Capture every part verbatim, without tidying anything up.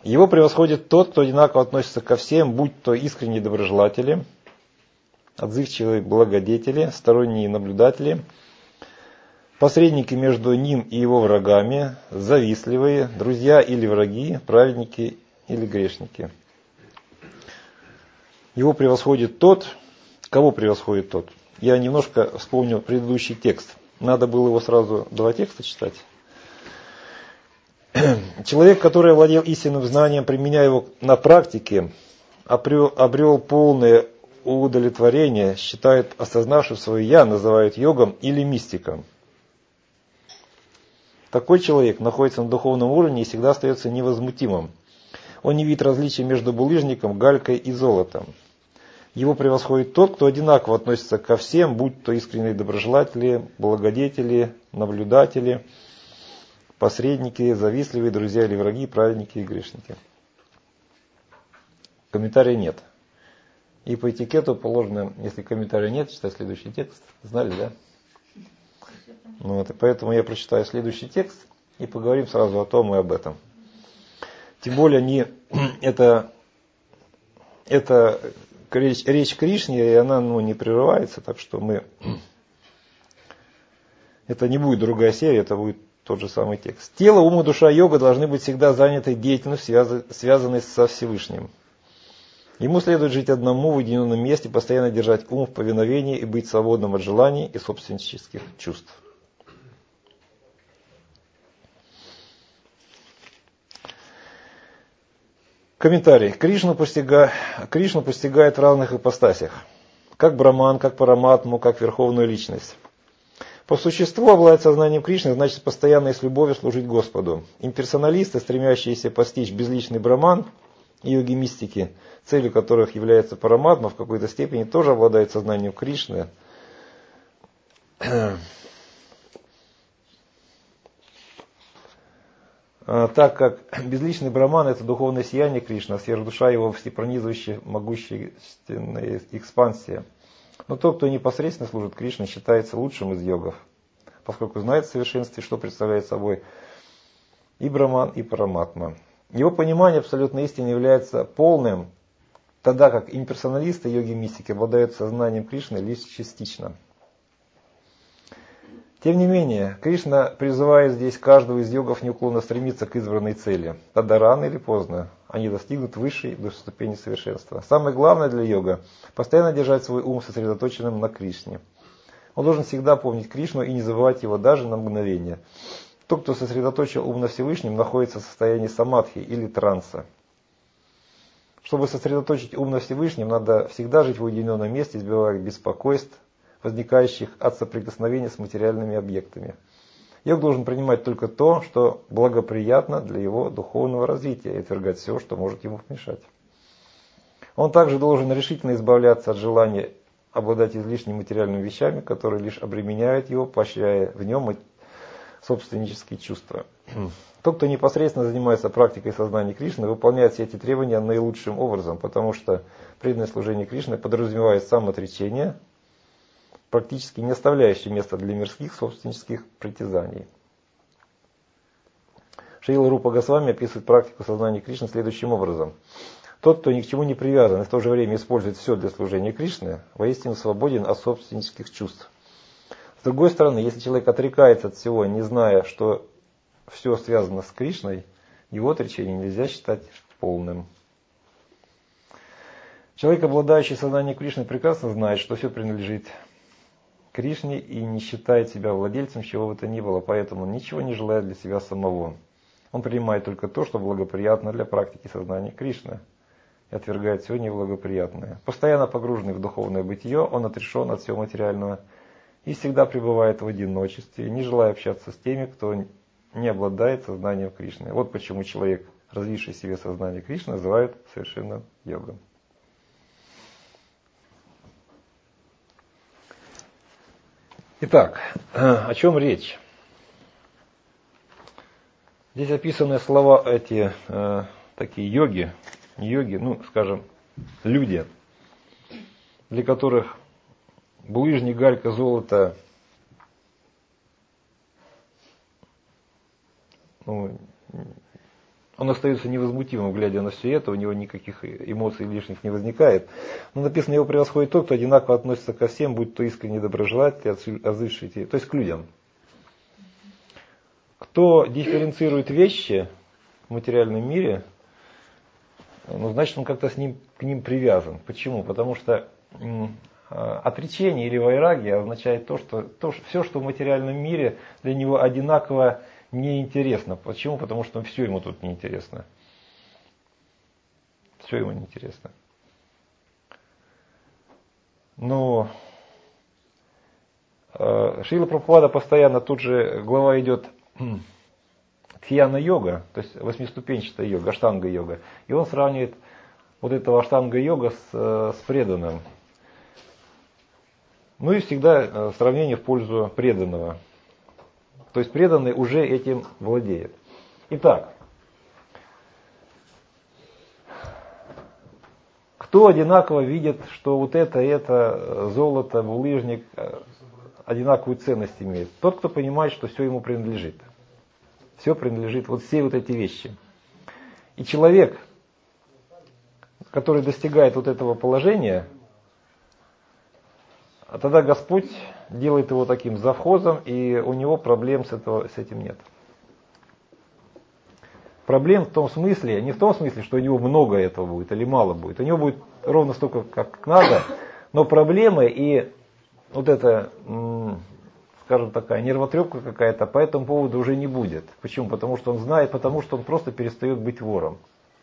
Его превосходит тот, кто одинаково относится ко всем, будь то искренние доброжелатели, отзывчивые благодетели, сторонние наблюдатели, посредники между ним и его врагами, завистливые, друзья или враги, праведники или грешники. Его превосходит тот, кого превосходит тот. Я немножко вспомнил предыдущий текст. Надо было его сразу два текста читать. Человек, который овладел истинным знанием, применяя его на практике, обрел, обрел полное удовлетворение, считает осознавшим свое «я», называют йогом или мистиком. Такой человек находится на духовном уровне и всегда остается невозмутимым. Он не видит различия между булыжником, галькой и золотом. Его превосходит тот, кто одинаково относится ко всем, будь то искренние доброжелатели, благодетели, наблюдатели, посредники, завистливые, друзья или враги, праведники и грешники. Комментария нет. И по этикету положено, если комментария нет, читать следующий текст. Знали, да? Ну, вот, и поэтому я прочитаю следующий текст и поговорим сразу о том и об этом. Тем более не, это, это речь, речь Кришне, и она ну, не прерывается, так что мы... Это не будет другая серия, это будет тот же самый текст. Тело, ум и душа йога должны быть всегда заняты деятельностью, связанной со Всевышним. Ему следует жить одному в уединенном месте, постоянно держать ум в повиновении и быть свободным от желаний и собственнических чувств. Комментарий. Кришну, постига... Кришну постигает в равных ипостасях. Как Браман, как Параматму, как Верховную Личность. По существу обладать сознанием Кришны значит постоянно и с любовью служить Господу. Имперсоналисты, стремящиеся постичь безличный Браман и йоги-мистики, целью которых является Параматма, в какой-то степени тоже обладают сознанием Кришны. Так как безличный Браман — это духовное сияние Кришны, а сверхдуша его всепронизывающая могущественная экспансия. Но тот, кто непосредственно служит Кришне, считается лучшим из йогов, поскольку знает в совершенстве, что представляет собой и Браман, и Параматма. Его понимание абсолютной истины является полным, тогда как имперсоналисты, йоги-мистики обладают сознанием Кришны лишь частично. Тем не менее, Кришна призывает здесь каждого из йогов неуклонно стремиться к избранной цели. Тогда рано или поздно они достигнут высшей ступени совершенства. Самое главное для йога – постоянно держать свой ум сосредоточенным на Кришне. Он должен всегда помнить Кришну и не забывать его даже на мгновение. Тот, кто сосредоточил ум на Всевышнем, находится в состоянии самадхи или транса. Чтобы сосредоточить ум на Всевышнем, надо всегда жить в уединенном месте, избегая беспокойств, возникающих от соприкосновения с материальными объектами. Йог должен принимать только то, что благоприятно для его духовного развития, и отвергать все, что может ему помешать. Он также должен решительно избавляться от желания обладать излишними материальными вещами, которые лишь обременяют его, поощряя в нем собственнические чувства. Тот, кто непосредственно занимается практикой сознания Кришны, выполняет все эти требования наилучшим образом, потому что преданное служение Кришны подразумевает самоотречение, практически не оставляющее места для мирских собственнических притязаний. Шрила Рупа Госвами описывает практику сознания Кришны следующим образом. Тот, кто ни к чему не привязан и в то же время использует все для служения Кришны, воистину свободен от собственнических чувств. С другой стороны, если человек отрекается от всего, не зная, что все связано с Кришной, его отречение нельзя считать полным. Человек, обладающий сознанием Кришны, прекрасно знает, что все принадлежит Кришне и не считает себя владельцем чего бы то ни было, поэтому он ничего не желает для себя самого. Он принимает только то, что благоприятно для практики сознания Кришны, и отвергает все неблагоприятное. Постоянно погруженный в духовное бытие, он отрешен от всего материального и всегда пребывает в одиночестве, не желая общаться с теми, кто не обладает сознанием Кришны. Вот почему человек, развивший в себе сознание Кришны, называют совершенным йогом. Итак, о чем речь? Здесь описаны слова эти, э, такие йоги, йоги, ну, скажем, люди, для которых булыжник, галька, золото, ну, Он остается невозмутимым, глядя на все это, у него никаких эмоций лишних не возникает. Но написано, его превосходит тот, кто одинаково относится ко всем, будь то искренне доброжелатель, отзывчивый, то есть к людям. Кто дифференцирует вещи в материальном мире, ну, значит, он как-то с ним, к ним привязан. Почему? Потому что м, отречение или вайрагия означает то, что то, все, что в материальном мире, для него одинаково неинтересно. Почему? Потому что все ему тут неинтересно. Все ему неинтересно. Но э, Шрила Прабхупада постоянно, тут же глава идет Дхьяна-йога, то есть восьмиступенчатая йога, аштанга-йога. И он сравнивает вот этого аштанга-йога с, с преданным. Ну и всегда сравнение в пользу преданного. То есть преданный уже этим владеет. Итак, кто одинаково видит, что вот это, это, золото, булыжник одинаковую ценность имеет? Тот, кто понимает, что все ему принадлежит. Все принадлежит, вот все вот эти вещи. И человек, который достигает вот этого положения, а тогда Господь делает его таким завхозом, и у него проблем с, этого, с этим нет. Проблем в том смысле, не в том смысле, что у него много этого будет или мало будет. У него будет ровно столько, как надо, но проблемы и вот это, скажем, такая нервотрепка какая-то по этому поводу уже не будет. Почему? Потому что он знает, потому что он просто перестает быть вором.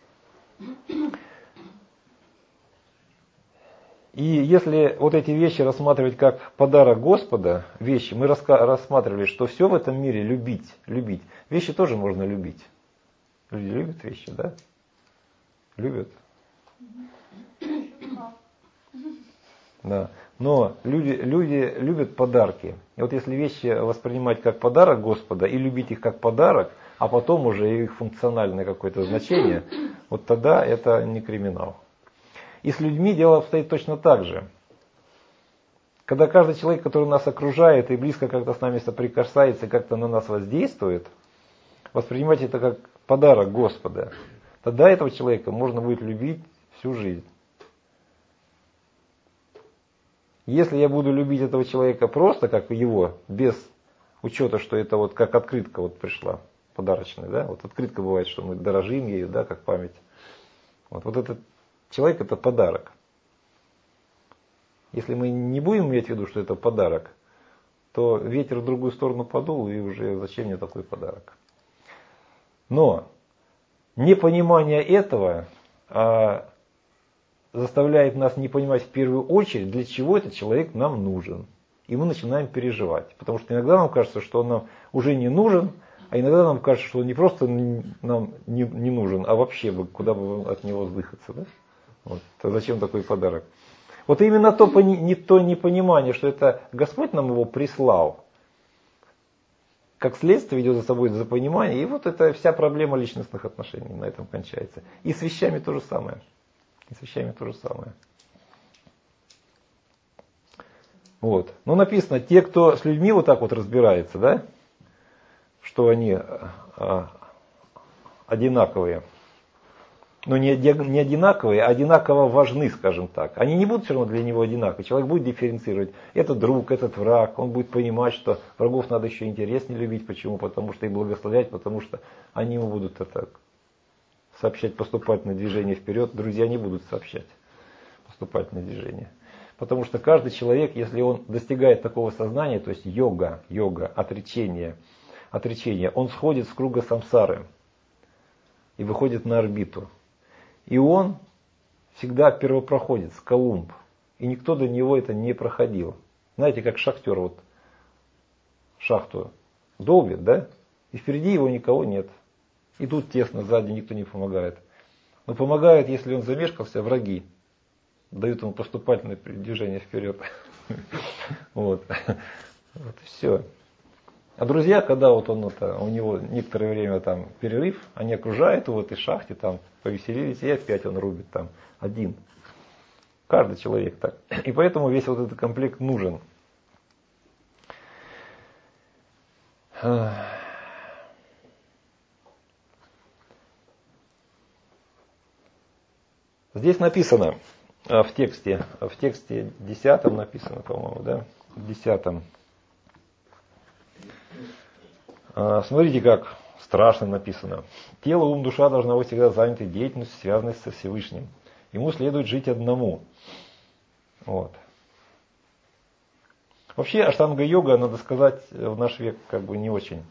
И если вот эти вещи рассматривать как подарок Господа, вещи, мы рассматривали, что все в этом мире любить, любить. Вещи тоже можно любить. Люди любят вещи, да? Любят. Да. Но люди, люди любят подарки. И вот если вещи воспринимать как подарок Господа и любить их как подарок, а потом уже их функциональное какое-то значение, вот тогда это не криминал. И с людьми дело обстоит точно так же. Когда каждый человек, который нас окружает и близко как-то с нами соприкасается, как-то на нас воздействует, воспринимать это как подарок Господа, тогда этого человека можно будет любить всю жизнь. Если я буду любить этого человека просто, как его, без учета, что это вот как открытка вот пришла, подарочная, да, вот открытка бывает, что мы дорожим ею, да, как память. Вот, вот этот человек это подарок. Если мы не будем иметь в виду, что это подарок, то ветер в другую сторону подул, и уже зачем мне такой подарок? Но непонимание этого а, заставляет нас не понимать в первую очередь, для чего этот человек нам нужен. И мы начинаем переживать. Потому что иногда нам кажется, что он нам уже не нужен, а иногда нам кажется, что он не просто нам не, не нужен, а вообще бы куда бы от него сдыхаться. Да? Вот. То зачем такой подарок? Вот именно то, не, то непонимание, что это Господь нам его прислал, как следствие ведет за собой за понимание, и вот это вся проблема личностных отношений на этом кончается. И с вещами то же самое. И с вещами то же самое. Вот. Ну, написано, те, кто с людьми вот так вот разбирается, да, что они а, одинаковые, но не, не одинаковые, а одинаково важны, скажем так. Они не будут все равно для него одинаковые. Человек будет дифференцировать. Это друг, этот враг. Он будет понимать, что врагов надо еще интереснее любить. Почему? Потому что их благословлять, потому что они ему будут это, сообщать поступательное движение вперед. Друзья не будут сообщать поступательное движение. Потому что каждый человек, если он достигает такого сознания, то есть йога, йога, отречение, отречение, он сходит с круга самсары и выходит на орбиту. И он всегда первопроходец, Колумб. И никто до него это не проходил. Знаете, как шахтер вот шахту долбит, да? И впереди его никого нет. И тут тесно, сзади никто не помогает. Но помогают, если он замешкался, враги. Дают ему поступательное движение вперед. Вот. Вот и все. А друзья, когда вот он это, у него некоторое время там перерыв, они окружают его в этой шахте, там повеселились, и опять он рубит там один. Каждый человек так. И поэтому весь вот этот комплект нужен. Здесь написано в тексте, в тексте десятом написано, по-моему, да? В десятом. Смотрите, как страшно написано. Тело, ум, душа должна быть всегда заняты деятельностью, связанной со Всевышним. Ему следует жить одному. Вот. Вообще, аштанга-йога, надо сказать, в наш век как бы не очень.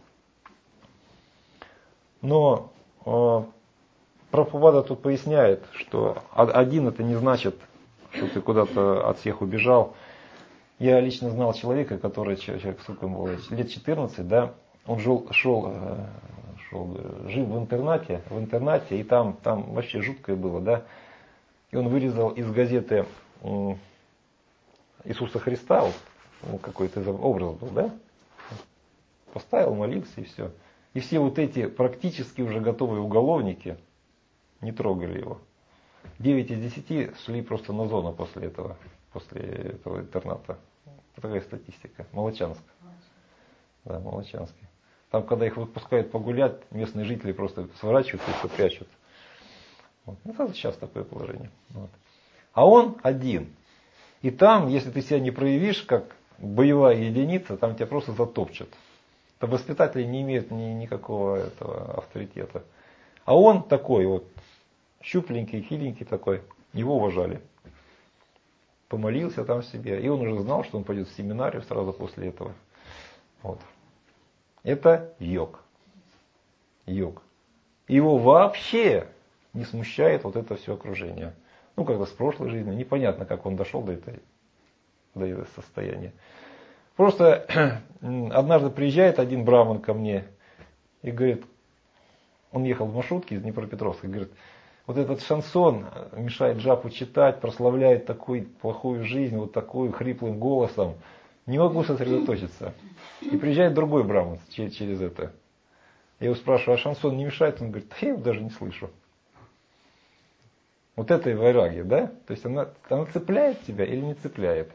Но э, Прабхупада тут поясняет, что один это не значит, что ты куда-то от всех убежал. Я лично знал человека, который, человек, сколько ему было, лет четырнадцать, да, он жил, шел, шел, жил в интернате, в интернате, и там, там вообще жуткое было, да. И он вырезал из газеты Иисуса Христа, вот, какой-то образ был, да, поставил, молился и все. И все вот эти практически уже готовые уголовники не трогали его. девять из десяти шли просто на зону после этого, после этого интерната. Такая статистика. Молочанск. Да, Молочанский. Там, когда их выпускают погулять, местные жители просто сворачиваются и все прячут. Вот. Ну, это сейчас такое положение. Вот. А он один. И там, если ты себя не проявишь, как боевая единица, там тебя просто затопчут. То воспитатели не имеют ни, никакого этого авторитета. А он такой вот, щупленький, хиленький такой, его уважали. Помолился там себе, и он уже знал, что он пойдет в семинарию сразу после этого. Вот. Это йог. Йог. Его вообще не смущает вот это все окружение. Ну, как-то с прошлой жизни, непонятно, как он дошел до этой, до этого состояния. Просто однажды приезжает один браман ко мне и говорит, он ехал в маршрутке из Днепропетровска, и говорит, вот этот шансон мешает джапу читать, прославляет такую плохую жизнь, вот такую хриплым голосом. Не могу сосредоточиться. И приезжает другой браман через, через это. Я его спрашиваю, а шансон не мешает? Он говорит, я его даже не слышу. Вот это и вайраги, да? То есть она, она цепляет тебя или не цепляет?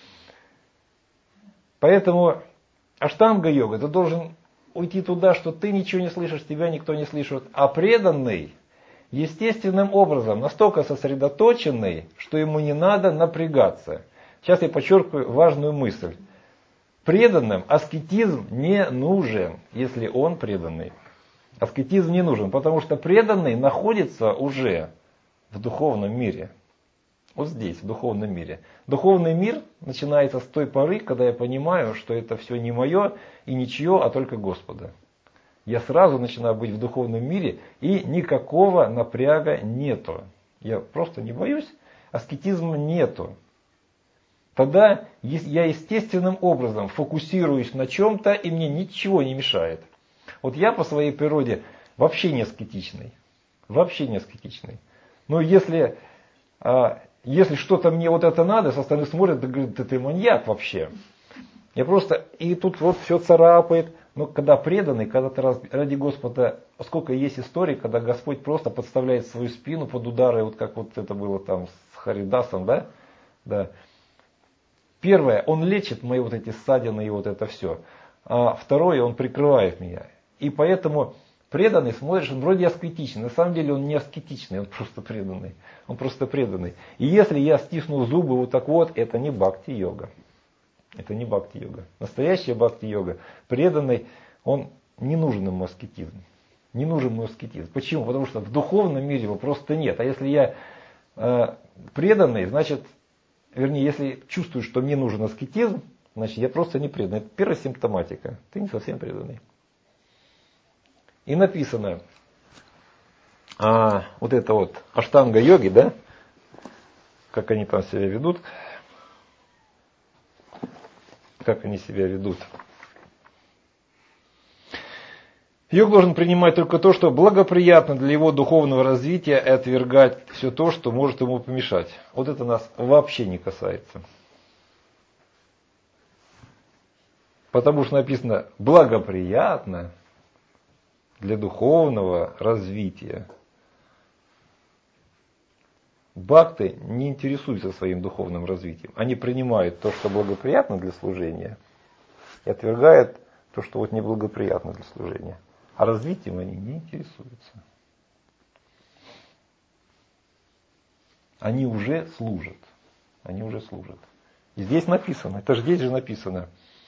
Поэтому аштанга-йога, ты должен уйти туда, что ты ничего не слышишь, тебя никто не слышит, а преданный естественным образом настолько сосредоточенный, что ему не надо напрягаться. Сейчас я подчеркиваю важную мысль. Преданным аскетизм не нужен, если он преданный. Аскетизм не нужен, потому что преданный находится уже в духовном мире. Вот здесь, в духовном мире. Духовный мир начинается с той поры, когда я понимаю, что это все не мое и ничье, а только Господа. Я сразу начинаю быть в духовном мире, и никакого напряга нету. Я просто не боюсь, аскетизма нету. Тогда я естественным образом фокусируюсь на чем-то, и мне ничего не мешает. Вот я по своей природе вообще не аскетичный. Вообще не аскетичный. Но если, если что-то мне вот это надо, со стороны смотрят, да говорят, ты, ты маньяк вообще. Я просто, и тут вот все царапает. Но когда преданный, когда ты ради Господа, сколько есть историй, когда Господь просто подставляет свою спину под удары, вот как вот это было там с Харидасом, да? Да. Первое, он лечит мои вот эти ссадины и вот это все. А второе, он прикрывает меня. И поэтому преданный, смотришь, он вроде аскетичный. На самом деле он не аскетичный, он просто преданный. Он просто преданный. И если я стисну зубы вот так вот, это не бхакти-йога. Это не бхакти-йога. Настоящая бхакти-йога. Преданный, он не нужен ему аскетизм. Не нужен ему аскетизм. Почему? Потому что в духовном мире его просто нет. А если я э, преданный, значит, вернее, если чувствую, что мне нужен аскетизм, значит, я просто не преданный. Это первая симптоматика. Ты не совсем преданный. И написано, а, вот это вот аштанга-йоги, да, как они там себя ведут, как они себя ведут. Йог должен принимать только то, что благоприятно для его духовного развития, и отвергать все то, что может ему помешать. Вот это нас вообще не касается. Потому что написано благоприятно для духовного развития. Бхакты не интересуются своим духовным развитием. Они принимают то, что благоприятно для служения, и отвергают то, что вот неблагоприятно для служения. А развитием они не интересуются. они уже служат. Они уже служат. И здесь написано, это же здесь же написано.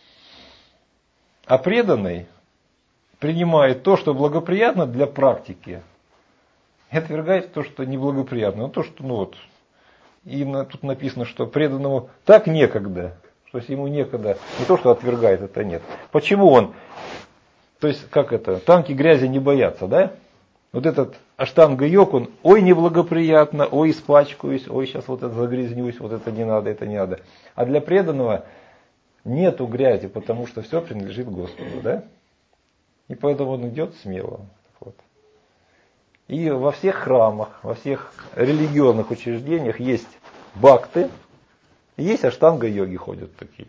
А преданный принимает то, что благоприятно для практики, и отвергает то, что неблагоприятно. Ну, то, что, ну вот, и на, тут написано, что преданному так некогда, что если ему некогда, не то, что отвергает, это нет. Почему он, то есть, как это, танки грязи не боятся, да? Вот этот аштанга-йог, он, ой, неблагоприятно, ой, испачкаюсь, ой, сейчас вот это загрязнюсь, вот это не надо, это не надо. А для преданного нету грязи, потому что все принадлежит Господу, да? И поэтому он идет смело. Вот. И во всех храмах, во всех религиозных учреждениях есть бхакты, и есть аштанга-йоги ходят такие.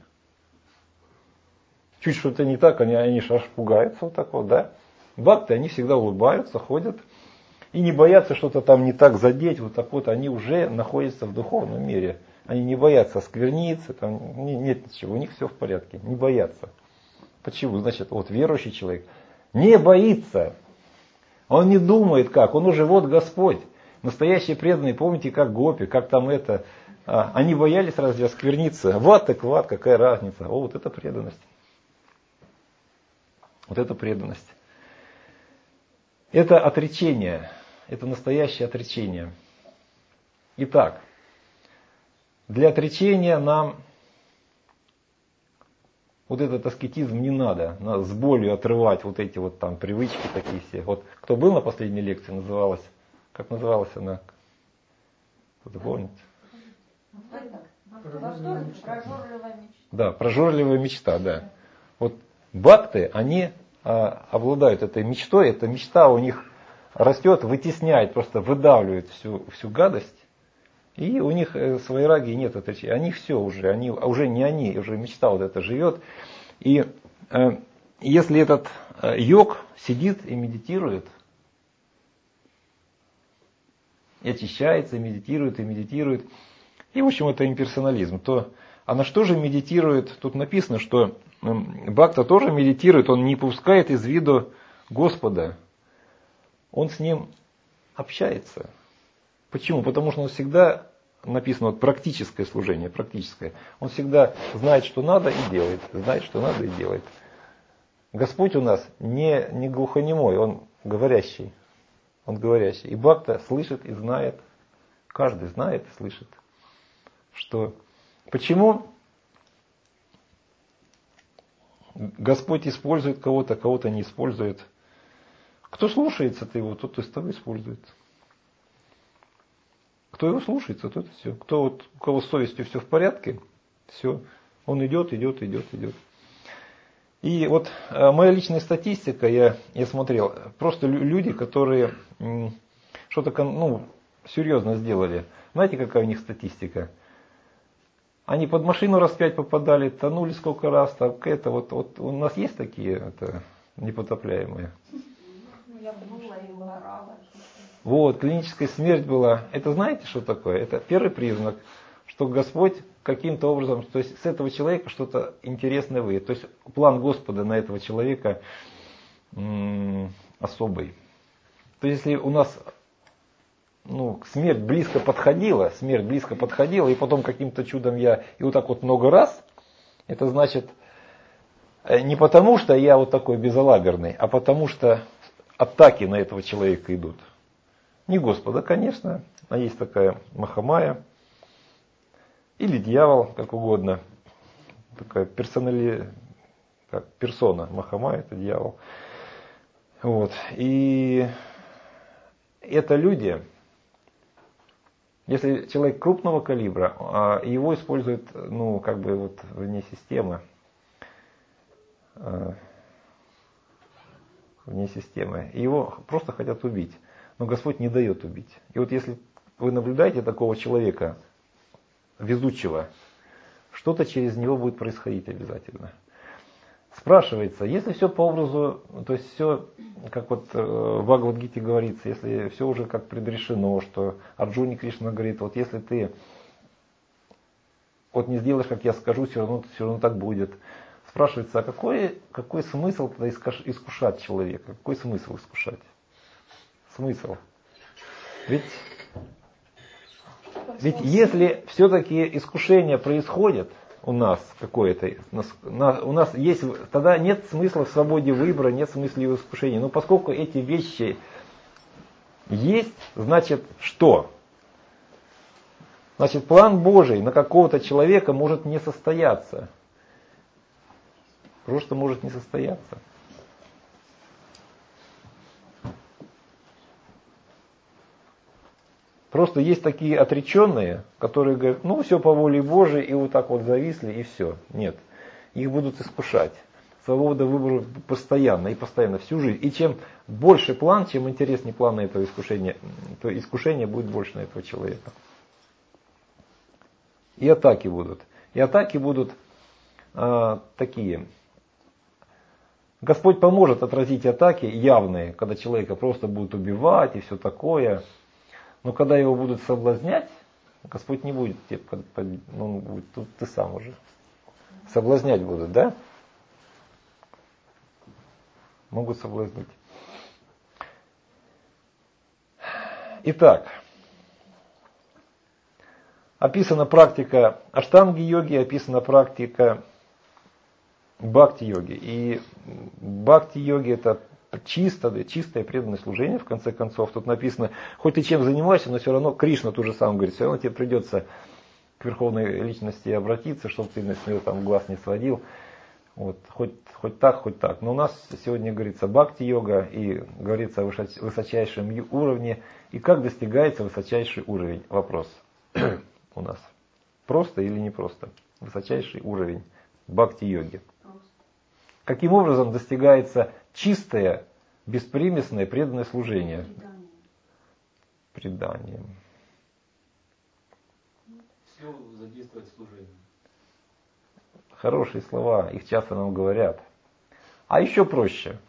Чуть что-то не так, они, они аж пугаются вот так вот, да? Бхакты, они всегда улыбаются, ходят и не боятся что-то там не так задеть, вот так вот, они уже находятся в духовном мире. Они не боятся оскверниться, там нет ничего, у них все в порядке, не боятся. Почему? Значит, вот верующий человек не боится, он не думает как, он уже вот Господь. Настоящие преданные, помните, как гопи, как там это, а, они боялись разве оскверниться? Ват так ват, какая разница? О, вот это преданность. Вот это преданность. Это отречение, это настоящее отречение. Итак, для отречения нам вот этот аскетизм не надо, надо с болью отрывать вот эти вот там привычки такие все. Вот кто был на последней лекции, называлась, как называлась она? Кто-то помнит? Да, прожорливая мечта, да. Вот бхакты, они а, обладают этой мечтой, эта мечта у них растет, вытесняет, просто выдавливает всю, всю гадость. И у них с вайрагией нет отречения. Они все уже, они уже не они, уже мечта вот эта живет. И э, если этот э, йог сидит и медитирует, и очищается, и медитирует, и медитирует, и в общем это имперсонализм, то а на что же медитирует? Тут написано, что э, бхакта тоже медитирует, он не пускает из виду Господа, он с ним общается. Почему? Потому что он всегда, написано, вот, практическое служение, практическое. Он всегда знает, что надо и делает. Знает, что надо и делает. Господь у нас не, не глухонемой, он говорящий. Он говорящий. И бхакта слышит и знает, каждый знает и слышит, что... Почему Господь использует кого-то, кого-то не использует? Кто слушается-то его, тот и с тобой использует. Кто его слушается, тот и все. Кто вот, у кого с совестью все в порядке, все, он идет, идет, идет, идет. И вот э, моя личная статистика, я, я смотрел, просто люди, которые м, что-то ну, серьезно сделали. Знаете, какая у них статистика? Они под машину раз пять попадали, тонули сколько раз, так это вот, вот у нас есть такие это, непотопляемые. Я была и угорала. Вот, клиническая смерть была. Это знаете, что такое? Это первый признак, что Господь каким-то образом, то есть с этого человека что-то интересное выйдет. То есть план Господа на этого человека м- особый. То есть если у нас ну, смерть близко подходила, смерть близко подходила, и потом каким-то чудом я, и вот так вот много раз, это значит не потому, что я вот такой безалаберный, а потому что атаки на этого человека идут. Не Господа, конечно, а есть такая Махамая, или дьявол, как угодно, такая персонали, как персона Махамая, это дьявол. Вот. И это люди, если человек крупного калибра, а его используют, ну, как бы вот вне системы, вне системы, и его просто хотят убить. Но Господь не дает убить. И вот если вы наблюдаете такого человека, везучего, что-то через него будет происходить обязательно. Спрашивается, если все по образу, то есть все, как вот в Бхагавад-гите говорится, если все уже как предрешено, что Арджуне Кришна говорит, вот если ты вот не сделаешь, как я скажу, все равно, все равно так будет. Спрашивается, а какой, какой смысл тогда искушать человека? Какой смысл искушать? Смысл? Ведь ведь если все-таки искушение происходит у нас какое-то, у нас есть, тогда нет смысла в свободе выбора, нет смысла в искушении. Но поскольку эти вещи есть, значит что? Значит, план Божий на какого-то человека может не состояться. Просто может не состояться. Просто есть такие отреченные, которые говорят, ну все по воле Божией, и вот так вот зависли, и все. Нет. Их будут искушать. Свобода выбора постоянно, и постоянно, всю жизнь. И чем больше план, чем интереснее план на этого искушения, то искушение будет больше на этого человека. И атаки будут. И атаки будут а, такие. Господь поможет отразить атаки явные, когда человека просто будут убивать и все такое. Но когда его будут соблазнять, Господь не будет, ну, тут ты сам уже. Соблазнять будут, да? Могут соблазнить. Итак, описана практика аштанги-йоги, описана практика бхакти-йоги. И бхакти-йоги это чисто, чистое преданное служение, в конце концов. Тут написано, хоть ты чем занимаешься, но все равно Кришна ту же самое говорит, все равно тебе придется к верховной личности обратиться, чтобы ты с нее там глаз не сводил. Вот, хоть, хоть так, хоть так. Но у нас сегодня говорится бхакти-йога и говорится о высочайшем уровне. И как достигается высочайший уровень? Вопрос у нас. Просто или не просто? Высочайший уровень бхакти-йоги. Каким образом достигается чистое, беспримесное преданное служение? Преданием. Все задействовать служение. Хорошие слова, их часто нам говорят. А еще проще.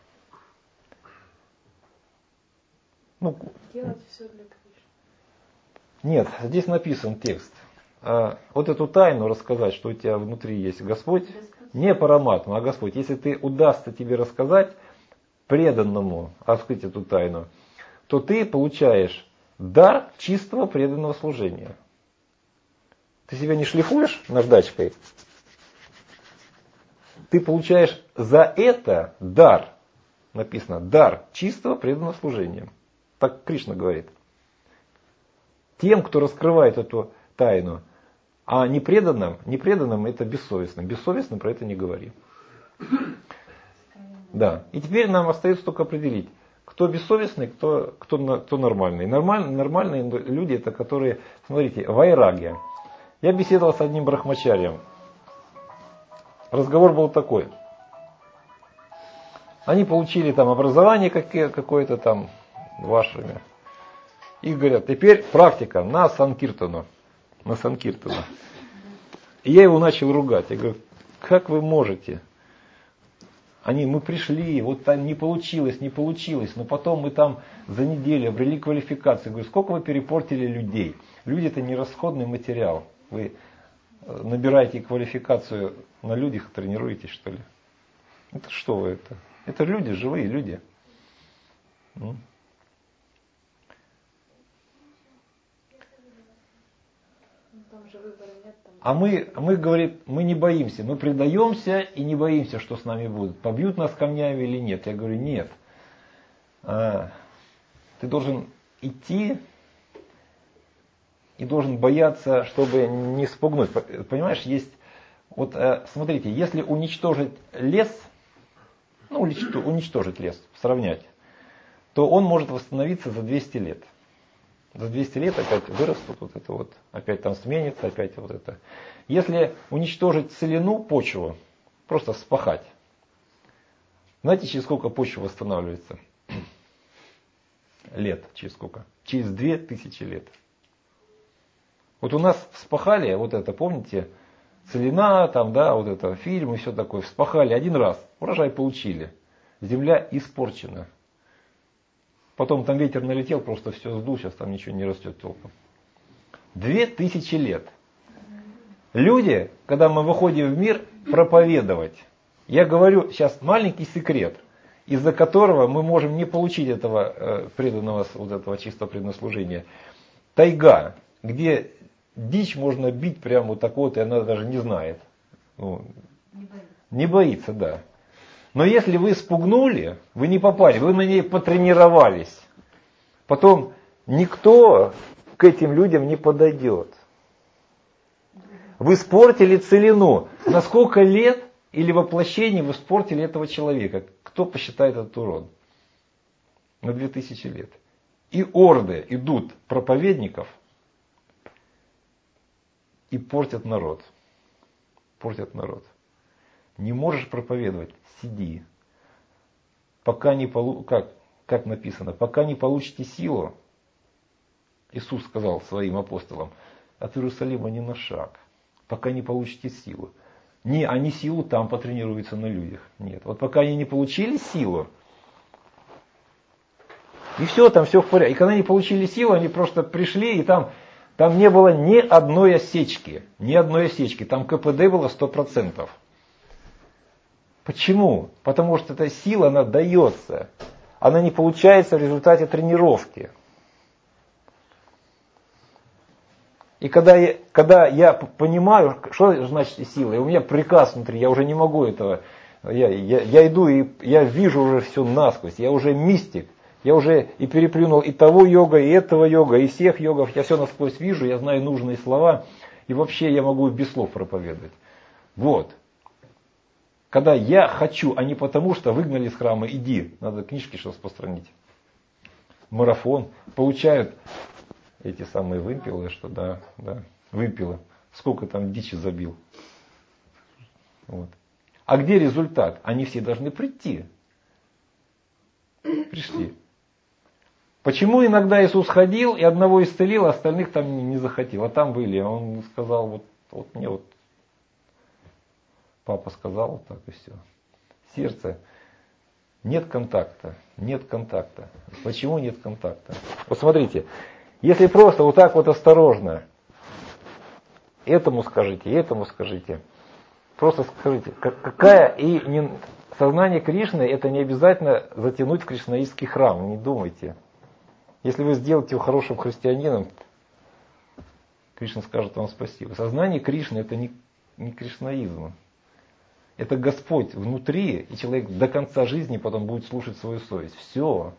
Ну, делать все для Кришны. Нет, здесь написан текст. А, вот эту тайну рассказать, что у тебя внутри есть Господь, не параматма, а Господь. Если ты удастся тебе рассказать преданному, открыть эту тайну, то ты получаешь дар чистого преданного служения. Ты себя не шлифуешь наждачкой, ты получаешь за это дар, написано, дар чистого преданного служения. Так Кришна говорит. Тем, кто раскрывает эту тайну, а непреданным, непреданным это бессовестным. Бессовестным про это не говори. Да. И теперь нам остается только определить, кто бессовестный, кто, кто, кто нормальный. Нормаль, нормальные люди это которые, смотрите, вайрагья. Я беседовал с одним брахмачарием. Разговор был такой. Они получили там образование какое-то там вашими. И говорят, теперь практика на санкиртану. На санкиртану. И я его начал ругать. Я говорю, как вы можете? Они, мы пришли, вот там не получилось, не получилось, но потом мы там за неделю обрели квалификацию. Я говорю, сколько вы перепортили людей? Люди это не расходный материал. Вы набираете квалификацию на людях, тренируетесь, что ли? Это что вы это? Это люди, живые люди. Ну. А мы, мы, говорит, мы не боимся, мы предаемся и не боимся, что с нами будет. Побьют нас камнями или нет? Я говорю, нет. А, ты должен идти и должен бояться, чтобы не спугнуть. Понимаешь, есть, вот смотрите, если уничтожить лес, ну уничтожить лес, сравнять, то он может восстановиться за двести лет. За двести лет опять вырастут вот это вот, опять там сменится, опять вот это. Если уничтожить целину, почву, просто вспахать, знаете, через сколько почва восстанавливается? Лет, через сколько? Через две тысячи лет. Вот у нас вспахали, вот это, помните, целина, там, да, вот это, фильм и все такое, вспахали один раз, урожай получили, земля испорчена. Потом там ветер налетел, просто все сдул, сейчас там ничего не растет толком. Две тысячи лет. Люди, когда мы выходим в мир проповедовать, я говорю сейчас маленький секрет, из-за которого мы можем не получить этого преданного, вот этого чистого преданного служения. Тайга, где дичь можно бить прямо вот так вот, и она даже не знает. Ну, Не боится. не боится, да. Но если вы спугнули, вы не попали, вы на ней потренировались. Потом никто к этим людям не подойдет. Вы испортили целину. На сколько лет или воплощений вы испортили этого человека? Кто посчитает этот урон? На две тысячи лет. И орды идут проповедников и портят народ. Портят народ. Не можешь проповедовать, сиди. Пока не полу... как, как написано, пока не получите силу, Иисус сказал своим апостолам, от Иерусалима ни на шаг, пока не получите силу. Не, они силу там потренируются на людях. Нет. Вот пока они не получили силу, и все, там все в порядке. И когда они получили силу, они просто пришли, и там, там не было ни одной осечки. Ни одной осечки. Там ка пэ дэ было сто процентов. Почему? Потому что эта сила, она дается. Она не получается в результате тренировки. И когда я, когда я понимаю, что значит сила, и у меня приказ внутри, я уже не могу этого. Я, я, я иду и я вижу уже все насквозь. Я уже мистик. Я уже и переплюнул и того йога, и этого йога, и всех йогов. Я все насквозь вижу, я знаю нужные слова. И вообще я могу без слов проповедовать. Вот. Когда я хочу, а не потому, что выгнали из храма, иди, надо книжки что распространить. Марафон. Получают эти самые вымпелы, что да, да, вымпелы. Сколько там дичи забил. Вот. А где результат? Они все должны прийти. Пришли. Почему иногда Иисус ходил и одного исцелил, а остальных там не захотел? А там были. Он сказал, вот, вот мне вот папа сказал, вот так и все. Сердце. Нет контакта. Нет контакта. Почему нет контакта? Вот смотрите. Если просто вот так вот осторожно, этому скажите, этому скажите. Просто скажите, какая и не, сознание Кришны, это не обязательно затянуть в кришнаистский храм, не думайте. Если вы сделаете его хорошим христианином, Кришна скажет вам спасибо. Сознание Кришны это не, не кришнаизм. Это Господь внутри, и человек до конца жизни потом будет слушать свою совесть. Все.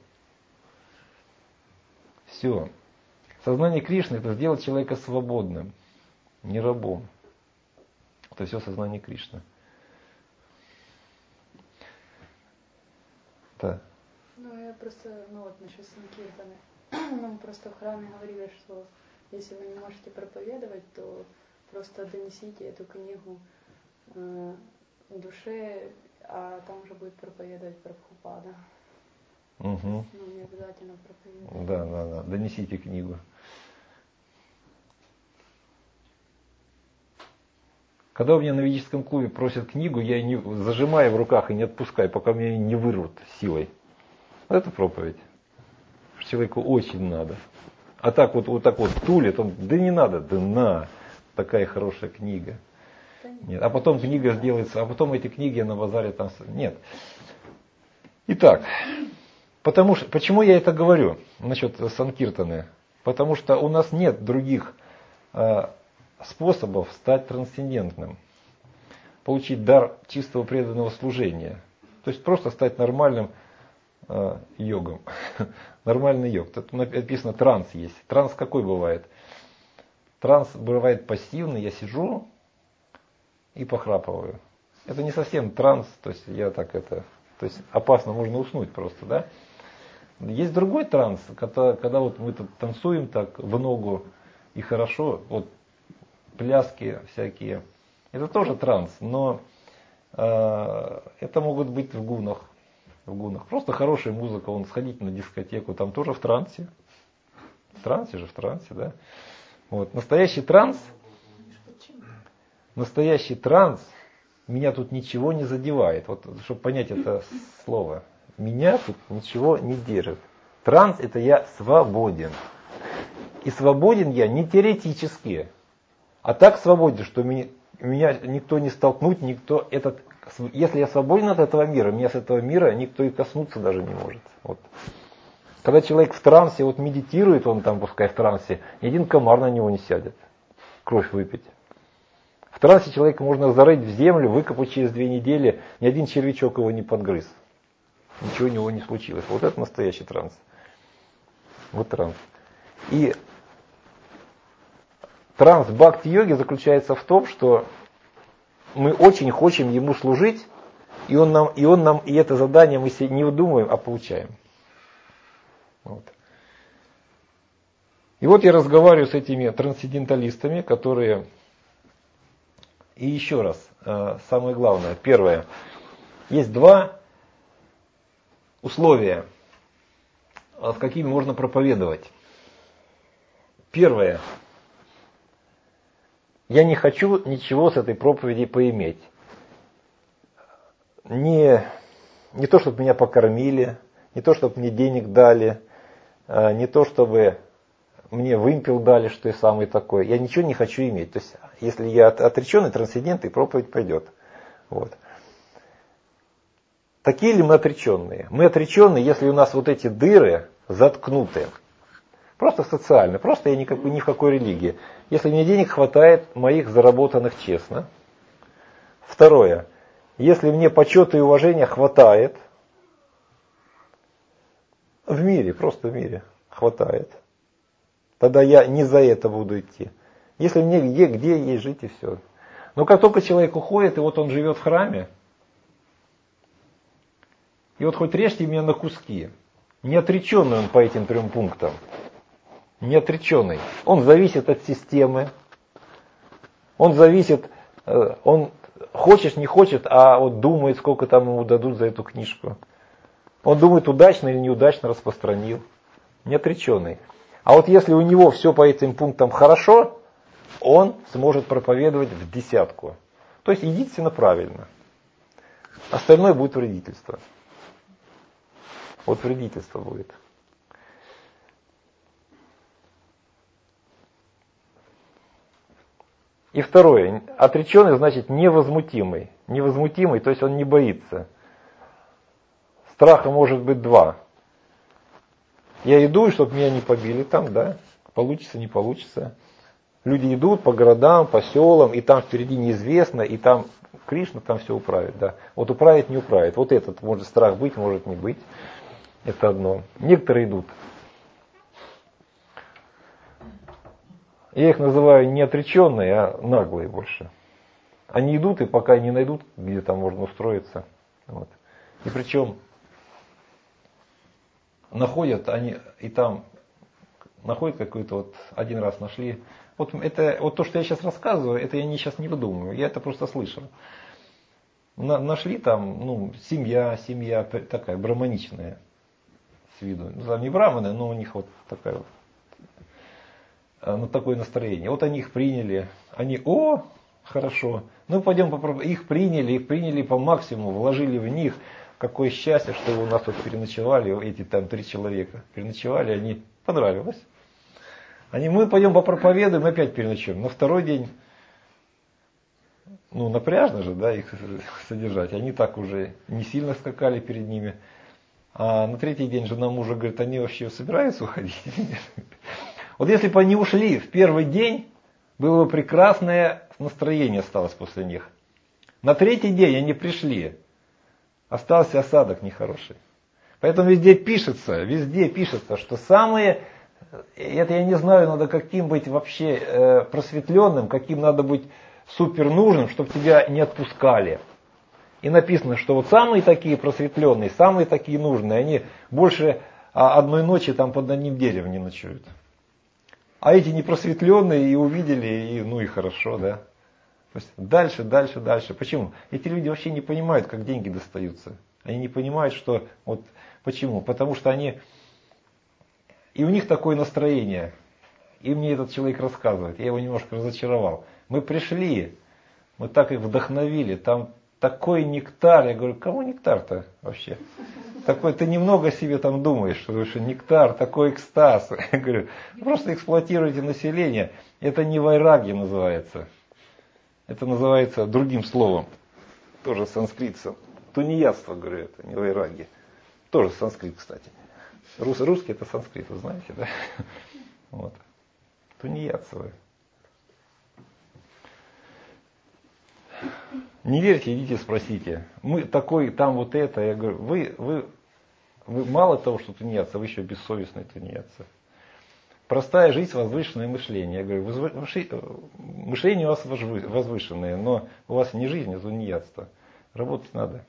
Все. Сознание Кришны это сделать человека свободным, не рабом. Это все сознание Кришны. Да. Ну, я просто, ну вот насчет Санкиртаны. Ну, мы просто в храме говорили, что если вы не можете проповедовать, то просто донесите эту книгу э, душе, а там уже будет проповедовать Прабхупада. Угу. Ну, не обязательно проповедовать. Да, да, да. Донесите книгу. Когда у меня на ведическом клубе просят книгу, я ее не зажимаю в руках и не отпускаю, пока меня не вырвут силой. Вот это проповедь. Человеку очень надо. А так вот, вот так вот тулит, он, да не надо, да на, такая хорошая книга. Нет. А потом книга сделается, а потом эти книги на базаре там... Нет. Итак, потому что, почему я это говорю насчет Санкиртаны? Потому что у нас нет других э, способов стать трансцендентным. Получить дар чистого преданного служения. То есть просто стать нормальным э, йогом. Нормальный йог. Тут написано транс есть. Транс какой бывает? Транс бывает пассивный. Я сижу и похрапываю. Это не совсем транс. То есть я так это... То есть опасно, можно уснуть просто, да? Есть другой транс, когда, когда вот мы тут танцуем так в ногу и хорошо, вот пляски всякие. Это тоже транс, но э, это могут быть в гунах. В гунах. Просто хорошая музыка, он сходить на дискотеку, там тоже в трансе. В трансе же, в трансе, да? Вот. Настоящий транс, настоящий транс, меня тут ничего не задевает. Вот, чтобы понять это слово. Меня тут ничего не держит. Транс это я свободен. И свободен я не теоретически, а так свободен, что меня, меня никто не столкнуть, никто этот. Если я свободен от этого мира, меня с этого мира никто и коснуться даже не может. Вот. Когда человек в трансе, вот медитирует, он там пускай в трансе, ни один комар на него не сядет. кровь выпить. В трансе человека можно зарыть в землю, выкопать через две недели, ни один червячок его не подгрыз. Ничего у него не случилось. Вот это настоящий транс. Вот транс. И транс бхакти-йоги заключается в том, что мы очень хотим ему служить, и он нам, и он нам, и это задание мы себе не выдумываем, а получаем. Вот. И вот я разговариваю с этими трансценденталистами, которые... И еще раз, самое главное, первое. Есть два условия, с какими можно проповедовать. Первое. Я не хочу ничего с этой проповеди поиметь. Не, не то, чтобы меня покормили, не то, чтобы мне денег дали, не то, чтобы мне вымпел дали, что я самый такой. Я ничего не хочу иметь. То есть, если я отреченный трансцендент, и проповедь пойдет. Вот. Такие ли мы отреченные? Мы отреченные, если у нас вот эти дыры заткнуты. Просто социально, просто я никакой, ни в какой религии. Если мне денег хватает, моих заработанных честно. Второе. Если мне почета и уважения хватает, в мире, просто в мире хватает, тогда я не за это буду идти. Если мне где, где есть жить, и все. Но как только человек уходит, и вот он живет в храме, и вот хоть режьте меня на куски, не отреченный он по этим трем пунктам, не отреченный. Он зависит от системы, он зависит, он хочет, не хочет, а вот думает, сколько там ему дадут за эту книжку. Он думает, удачно или неудачно распространил. Не отреченный. А вот если у него все по этим пунктам хорошо, он сможет проповедовать в десятку. То есть единственно правильно. Остальное будет вредительство. Вот вредительство будет. И второе. Отреченный значит невозмутимый. Невозмутимый, то есть он не боится. Страха может быть два. Я иду, чтобы меня не побили там, да, получится, не получится. Люди идут по городам, по селам, и там впереди неизвестно, и там Кришна там все управит, да. Вот управит, не управит. Вот этот может страх быть, может не быть. Это одно. Некоторые идут. Я их называю не отреченные, а наглые больше. Они идут, и пока не найдут, где там можно устроиться. Вот. И причем находят они, и там находят какой-то, вот один раз нашли. Вот, это, вот то, что я сейчас рассказываю, это я не, сейчас не выдумываю, я это просто слышал. На, нашли там, ну, семья, семья такая, браманичная с виду. Ну, там не браманы, но у них вот такая вот, ну, такое настроение. Вот они их приняли, они, о, хорошо, ну пойдем попробуем. Их приняли, их приняли по максимуму, вложили в них. Какое счастье, что вы у нас вот переночевали, эти там три человека переночевали, они понравилось. Они, мы пойдем попроповедуем, опять переночуем. На второй день, ну напряжно же, да, их содержать. Они так уже не сильно скакали перед ними. А на третий день жена мужа говорит, они вообще собираются уходить? Вот если бы они ушли в первый день, было бы прекрасное настроение осталось после них. На третий день они пришли. Остался осадок нехороший. Поэтому везде пишется, везде пишется, что самые, это я не знаю, надо каким быть вообще э, просветленным, каким надо быть супер нужным, чтобы тебя не отпускали. И написано, что вот самые такие просветленные, самые такие нужные, они больше одной ночи там под одним деревом не ночуют. А эти непросветленные и увидели, и ну и хорошо, да. То есть дальше, дальше, дальше. Почему? Эти люди вообще не понимают, как деньги достаются. Они не понимают, что... Вот почему? Потому что они... И у них такое настроение. И мне этот человек рассказывает. Я его немножко разочаровал. Мы пришли, мы так их вдохновили. Там такой нектар. Я говорю, кому нектар-то вообще? Такой, ты немного себе там думаешь, что нектар, такой экстаз. Я говорю, просто эксплуатируйте население. Это не вайраги называется. Это называется другим словом, тоже санскритцем. Тунеядство, говорю, это не вайраги. Тоже санскрит, кстати. Рус, русский это санскрит, вы знаете, да? Вот. Тунеядство. Не верьте, идите спросите. Мы такой, там вот это. Я говорю, вы, вы, вы мало того, что тунеядцы, вы еще бессовестные тунеядцы. Простая жизнь, возвышенное мышление. Я говорю, возвы... мышление у вас возвышенное, но у вас не жизнь, а тунеядство. Работать надо.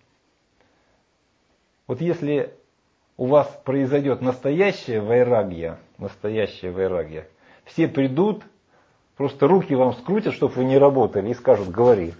Вот если у вас произойдет настоящая вайрагья, настоящая вайрагья, все придут, просто руки вам скрутят, чтобы вы не работали, и скажут, говори.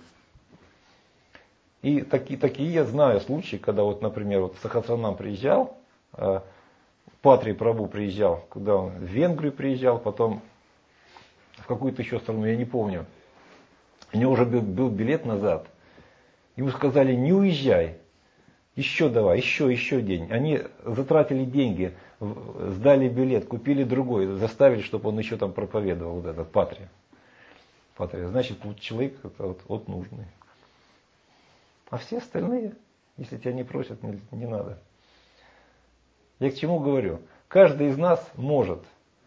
И такие, такие я знаю случаи, когда вот, например, вот Сахасранам приезжал, Патри Прабу приезжал, когда он в Венгрию приезжал, потом в какую-то еще страну, я не помню. У него уже был, был билет назад. Ему сказали, не уезжай, еще давай, еще, еще день. Они затратили деньги, сдали билет, купили другой, заставили, чтобы он еще там проповедовал, вот этот Патри. Патри. Значит, вот человек это вот, вот нужный. А все остальные, если тебя не просят, не, не надо. Я к чему говорю? Каждый из нас может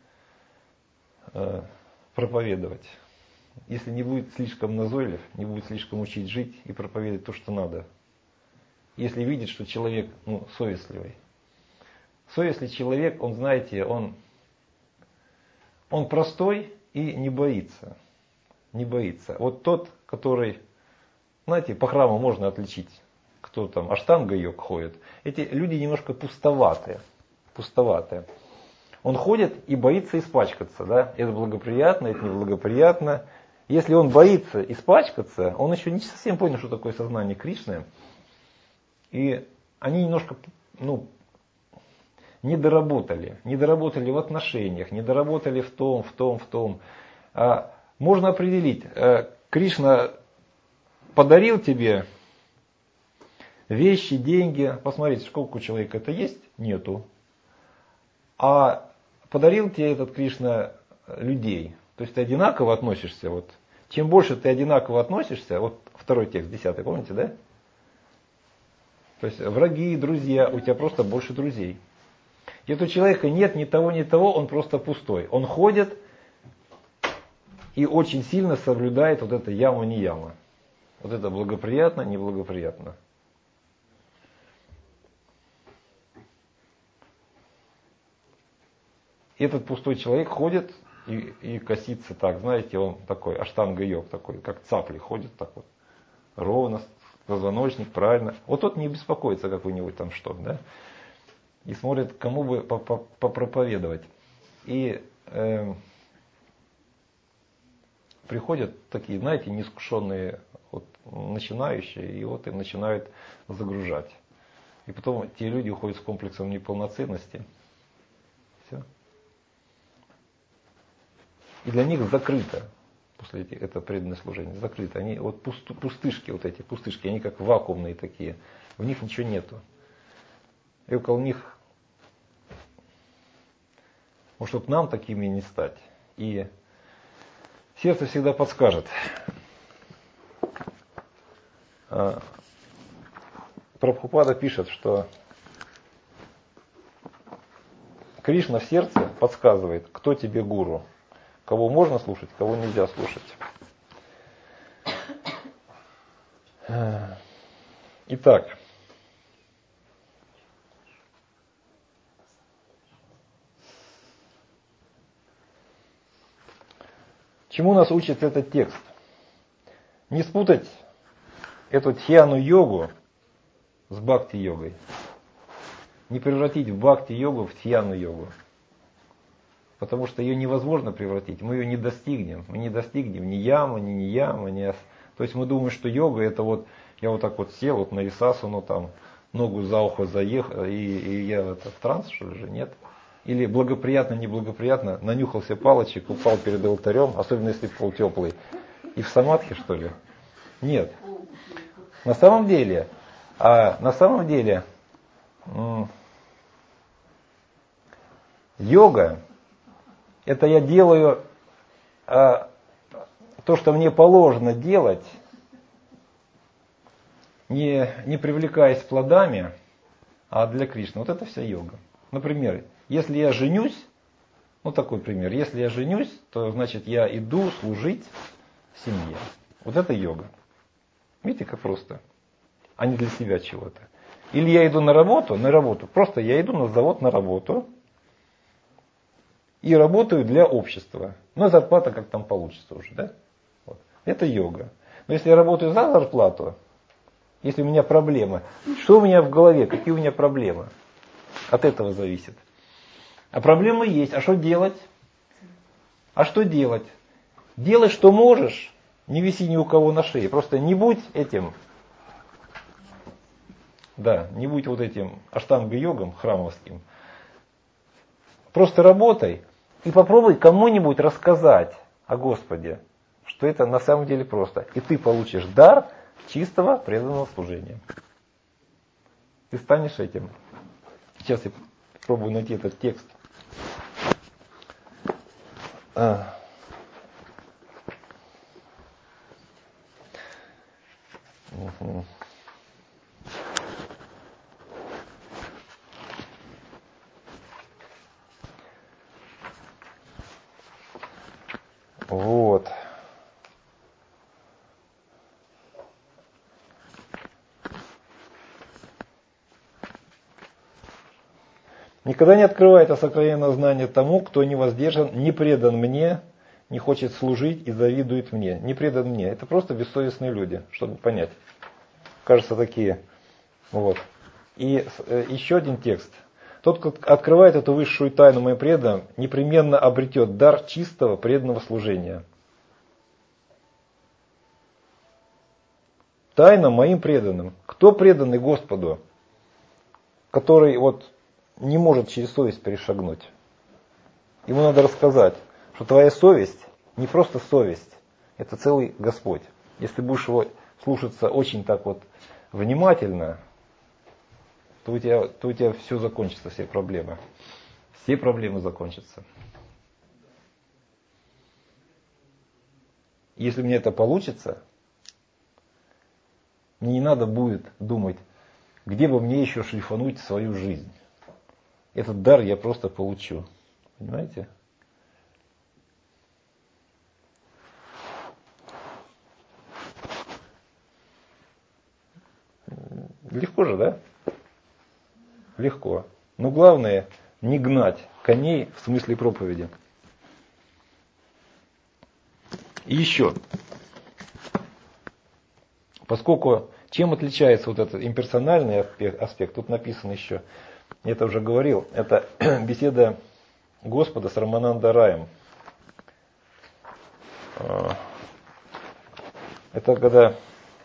э, проповедовать, если не будет слишком назойлив, не будет слишком учить жить и проповедовать то, что надо. Если видит, что человек ну, совестливый. Совестливый человек, он, знаете, он, он простой и не боится. Не боится. Вот тот, который, знаете, по храму можно отличить, кто там аштанга-йог ходит. Эти люди немножко пустоватые. Пустоватые. Он ходит и боится испачкаться. Да? Это благоприятно, это неблагоприятно. Если он боится испачкаться, он еще не совсем понял, что такое сознание Кришны. И они немножко ну, не доработали. Не доработали в отношениях, не доработали в том, в том, в том. А можно определить, Кришна подарил тебе вещи, деньги. Посмотрите, сколько у человека это есть? Нету. А подарил тебе этот Кришна людей. То есть ты одинаково относишься. Вот. Чем больше ты одинаково относишься, вот второй текст, десятый, помните, да? То есть враги, друзья, у тебя просто больше друзей. Если у человека нет ни того, ни того, он просто пустой. Он ходит и очень сильно соблюдает вот это яма, не яма. Вот это благоприятно, неблагоприятно. Этот пустой человек ходит и, и косится так, знаете, он такой аштанга-йог, такой, как цапли, ходит так вот, ровно, позвоночник, правильно. Вот тот не беспокоится, как у него там что, да, и смотрит, кому бы попроповедовать. И э, приходят такие, знаете, неискушенные вот, начинающие, и вот им начинают загружать. И потом те люди уходят с комплексом неполноценности. Все. И для них закрыто, после этого преданное служение, закрыто. Они вот пусты, пустышки, вот эти пустышки, они как вакуумные такие. В них ничего нету. И около них, вот чтобы нам такими не стать. И сердце всегда подскажет. Прабхупада пишет, что Кришна в сердце подсказывает, кто тебе гуру. Кого можно слушать, кого нельзя слушать. Итак. Чему нас учит этот текст? Не спутать эту тхьяну-йогу с бхакти-йогой. Не превратить в бхакти-йогу в тхьяну-йогу. Потому что ее невозможно превратить. Мы ее не достигнем. Мы не достигнем ни ямы, ни нияма, ни ас. То есть мы думаем, что йога это вот, я вот так вот сел, вот на висасану, там, ногу за ухо заехал, и, и я это, в транс, что ли же? Нет. Или благоприятно, неблагоприятно, нанюхался палочек, упал перед алтарем, особенно если пол теплый. И в самадхи, что ли? Нет. На самом деле, а на самом деле, м- йога, это я делаю а, то, что мне положено делать, не, не привлекаясь плодами, а для Кришны. Вот это вся йога. Например, если я женюсь, ну такой пример, если я женюсь, то значит я иду служить семье. Вот это йога. Видите, как просто. А не для себя чего-то. Или я иду на работу, на работу. Просто я иду на завод на работу. И работаю для общества. Но зарплата как там получится уже, да? Вот. Это йога. Но если я работаю за зарплату, если у меня проблемы, что у меня в голове, какие у меня проблемы? От этого зависит. А проблемы есть. А что делать? А что делать? Делай, что можешь. Не виси ни у кого на шее. Просто не будь этим. Да, не будь вот этим аштанга-йогом храмовским. Просто работай и попробуй кому-нибудь рассказать о Господе, что это на самом деле просто. И ты получишь дар чистого преданного служения. Ты станешь этим. Сейчас я попробую найти этот текст. А. Угу. Вот. Никогда не открывай это сокровенное знание тому, кто не воздержан, не предан мне, не хочет служить и завидует мне. Не предан мне. Это просто бессовестные люди, чтобы понять. Кажется, такие. Вот. И э, еще один текст. Тот, кто открывает эту высшую тайну моим преданным, непременно обретет дар чистого преданного служения. Тайна моим преданным. Кто преданный Господу, который вот не может через совесть перешагнуть? Ему надо рассказать, что твоя совесть не просто совесть, это целый Господь. Если будешь его слушаться очень так вот внимательно, то у тебя, то у тебя все закончится, все проблемы. Все проблемы закончатся. Если мне это получится, мне не надо будет думать, где бы мне еще шлифануть свою жизнь. Этот дар я просто получу. Понимаете? Легко же, да? Легко. Но главное не гнать коней в смысле проповеди. И еще. Поскольку чем отличается вот этот имперсональный аспект, тут написано еще, я это уже говорил, это беседа Господа с Рамананда Раем. Это когда...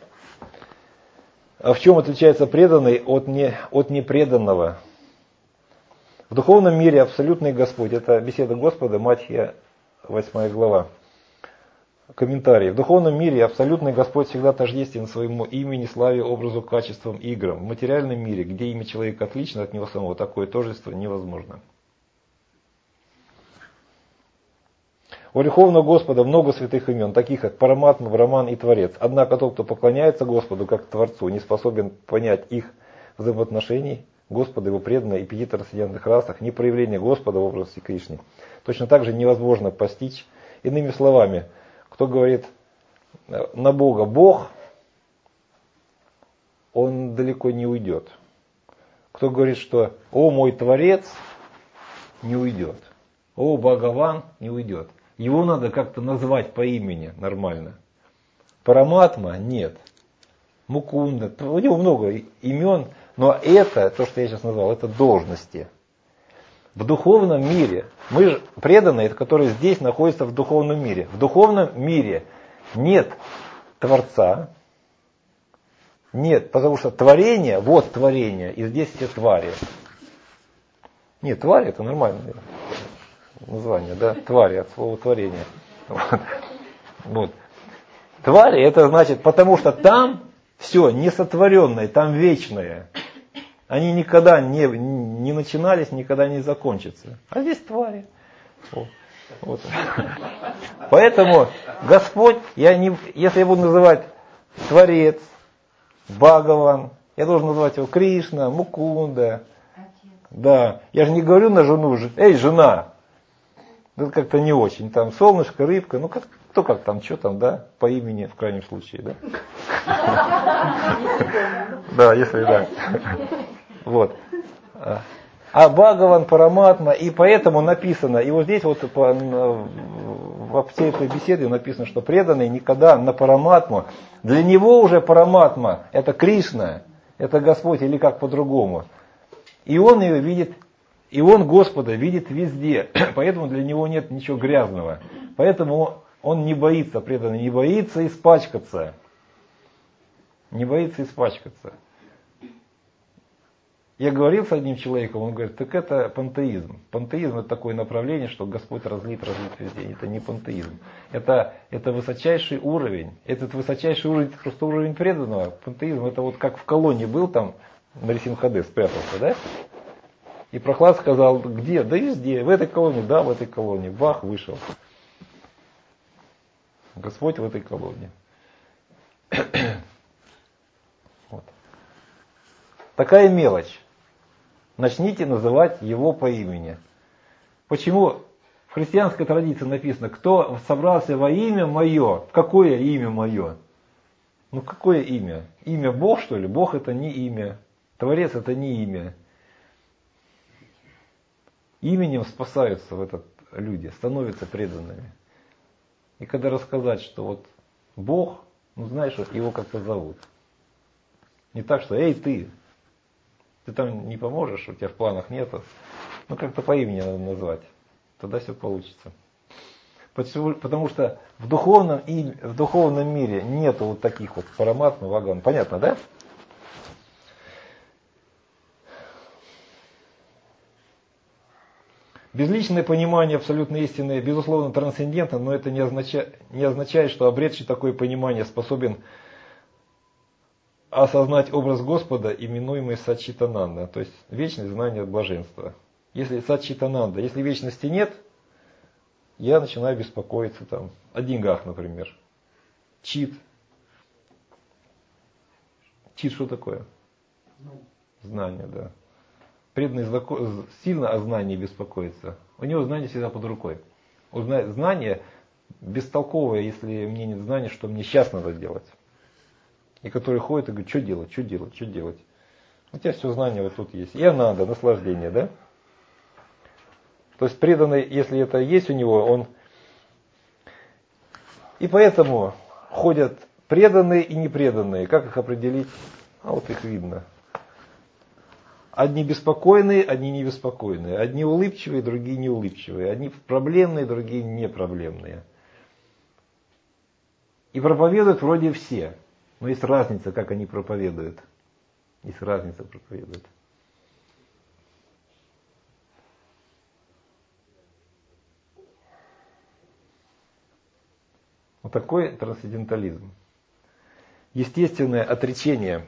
А в чем отличается преданный от, не, от непреданного? В духовном мире абсолютный Господь. Это беседа Господа, Мадхья, восьмая глава. Комментарий. В духовном мире абсолютный Господь всегда тождествен своему имени, славе, образу, качествам, играм. В материальном мире, где имя человека отлично от него самого, такое тождество невозможно. У Верховного Господа много святых имен, таких как Параматма, Браман и Творец. Однако тот, кто поклоняется Господу как Творцу, не способен понять их взаимоотношений, Господа, его преданные и пяти трансцендентных расах, ни проявления Господа в образе Кришны. Точно так же невозможно постичь. Иными словами, кто говорит на Бога Бог, он далеко не уйдет. Кто говорит, что «О, мой Творец», не уйдет. «О, Бхагаван», не уйдет. Его надо как-то назвать по имени нормально. Параматма нет. Мукунда. У него много имен, но это, то, что я сейчас назвал, это должности. В духовном мире, мы же преданные, которые здесь находятся в духовном мире. В духовном мире нет Творца, нет, потому что творение, вот творение, и здесь все твари. Нет, твари это нормальное название, да, твари от слова творения. Вот. Вот. Твари это значит, потому что там все несотворенное, там вечное. Они никогда не, не начинались, никогда не закончатся. А здесь твари. Вот. Вот. Поэтому Господь, я не, если я буду называть Творец, Бхагаван, я должен называть его Кришна, Мукунда. Да, я же не говорю на жену, эй, жена, это как-то не очень, там солнышко, рыбка, ну как кто как там, что там, да, по имени в крайнем случае, да? Да, если да. Вот. А Бхагаван, Параматма, и поэтому написано, и вот здесь вот по, во всей этой беседе написано, что преданный никогда на Параматму, для него уже Параматма, это Кришна, это Господь или как по-другому. И он ее видит, и он Господа видит везде, поэтому для него нет ничего грязного. Поэтому он не боится, преданный, не боится испачкаться. Не боится испачкаться. Я говорил с одним человеком, он говорит, так это пантеизм. Пантеизм это такое направление, что Господь разлит, разлит везде. Это не пантеизм. Это, это высочайший уровень. Этот высочайший уровень, просто уровень преданного. Пантеизм это вот как в колонне был там, Нарисимхадев спрятался, да? И Прохлад сказал, где? Да везде. В этой колонии, да, в этой колонии. Бах, вышел. Господь в этой колонии. Вот. Такая мелочь. Начните называть его по имени. Почему в христианской традиции написано, кто собрался во имя мое, какое имя мое? Ну какое имя? Имя Бог, что ли? Бог это не имя. Творец это не имя. Именем спасаются в этот люди, становятся преданными. И когда рассказать, что вот Бог, ну знаешь, его как-то зовут. Не так, что эй ты, ты там не поможешь, у тебя в планах нету. Ну как-то по имени надо назвать. Тогда все получится. Потому что в духовном, в духовном мире нету вот таких вот параматм, вагон. Понятно, да? Безличное понимание абсолютной истины, безусловно, трансцендентно, но это не означает, не означает, что обретший такое понимание способен осознать образ Господа, именуемый Саччитананда, то есть вечное знание блаженства. Если Саччитананда, если вечности нет, я начинаю беспокоиться там, о деньгах, например. Чит. Чит что такое? Знание, да. Преданный сильно о знании беспокоится. У него знание всегда под рукой. Знание бестолковое, если мне нет знания, что мне сейчас надо делать. И который ходит и говорит, что делать, что делать, что делать. У тебя все знание вот тут есть. И надо, наслаждение, да? То есть преданный, если это есть у него, он... И поэтому ходят преданные и непреданные. Как их определить? А вот их видно. Одни беспокойные, одни не беспокойные. Одни улыбчивые, другие не улыбчивые. Одни проблемные, другие не проблемные. И проповедуют вроде все. Но есть разница, как они проповедуют. Есть разница проповедуют. Вот такой трансцендентализм. Естественное отречение.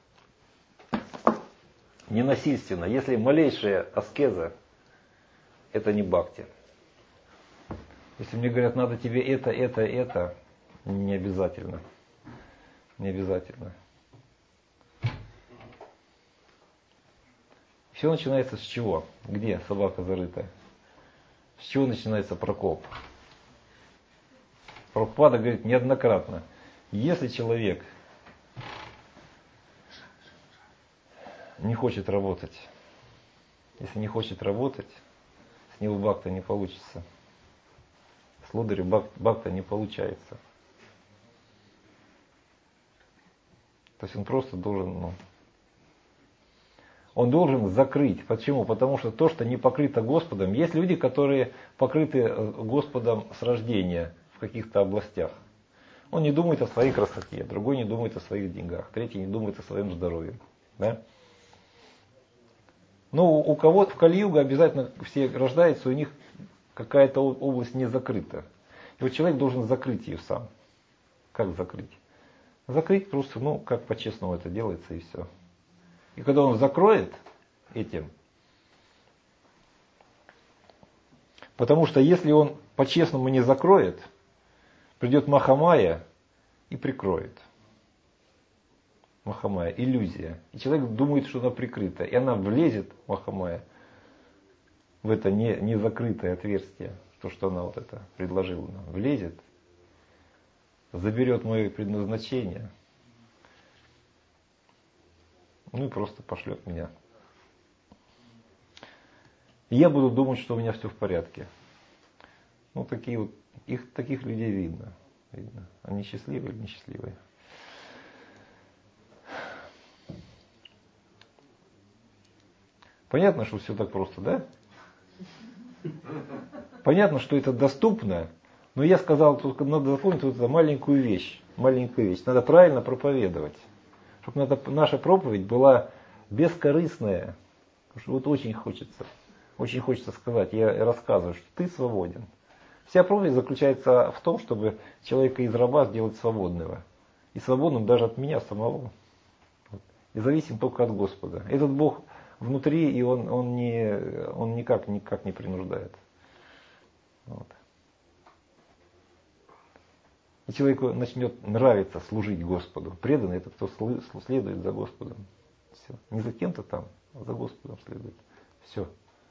Ненасильственно. Если малейшая аскеза, это не бхакти. Если мне говорят, надо тебе это, это, это, не обязательно. Не обязательно. Все начинается с чего? Где собака зарыта? С чего начинается прокоп? Прабхупада говорит неоднократно, если человек не хочет работать, если не хочет работать, с него бхакта не получится. С лодырю бхакта не получается. То есть он просто должен, ну, он должен закрыть. Почему? Потому что то, что не покрыто Господом, есть люди, которые покрыты Господом с рождения в каких-то областях. Он не думает о своей красоте, другой не думает о своих деньгах, третий не думает о своем здоровье. Да? Но у кого-то в Кали-юга обязательно все рождаются, у них какая-то область не закрыта. И вот человек должен закрыть ее сам. Как закрыть? Закрыть просто, ну, как по-честному это делается, и все. И когда он закроет этим, потому что если он по-честному не закроет, придет Махамая и прикроет. Махамая, иллюзия. И человек думает, что она прикрыта. И она влезет, Махамая, в это не, не закрытое отверстие, то, что она вот это предложила нам, влезет. заберет мое предназначение, ну и просто пошлет меня. И я буду думать, что у меня все в порядке. Ну, такие вот, их, таких людей видно. видно. Они счастливые или несчастливые. Понятно, что все так просто, да? Понятно, что это доступно, но я сказал, только надо запомнить вот эту маленькую вещь. Маленькую вещь. Надо правильно проповедовать. Чтобы надо, наша проповедь была бескорыстная. Потому что вот очень хочется, очень хочется сказать, я рассказываю, что ты свободен. Вся проповедь заключается в том, чтобы человека из раба сделать свободного. И свободным даже от меня самого. И зависим только от Господа. Этот Бог внутри, и он, он, не, он никак, никак не принуждает. Вот. И человеку начнет нравиться служить Господу. Преданный — это кто следует за Господом. Все. Не за кем-то там, а за Господом следует. Все.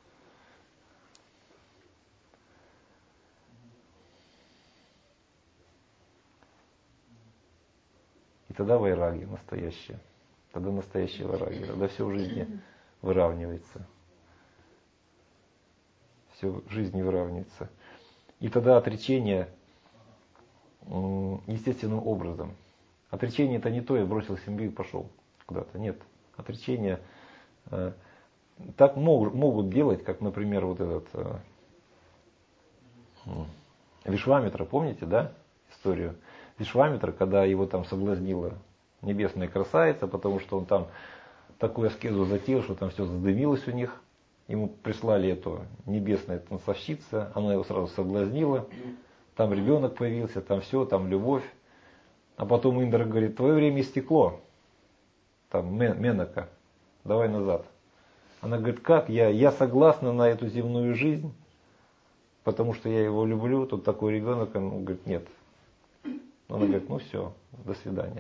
И тогда вайраги настоящее. Тогда настоящее вайраги. Тогда все в жизни выравнивается. Все в жизни выравнивается. И тогда отречение естественным образом. Отречение — это не то, я бросил семью и пошел куда-то. Нет. Отречение э, так могут, могут делать, как, например, вот этот э, Вишвамитра, помните, да, историю? Вишвамитра, когда его там соблазнила небесная красавица, потому что он там такую аскезу затеял, что там все задымилось у них. Ему прислали эту небесную танцовщицу, она его сразу соблазнила. Там ребенок появился, там все, там любовь. А потом Индра говорит: твое время истекло. Там Менака, давай назад. Она говорит: как? Я, я согласна на эту земную жизнь, потому что я его люблю, тут такой ребенок. Он говорит: нет. Она говорит: ну все, до свидания.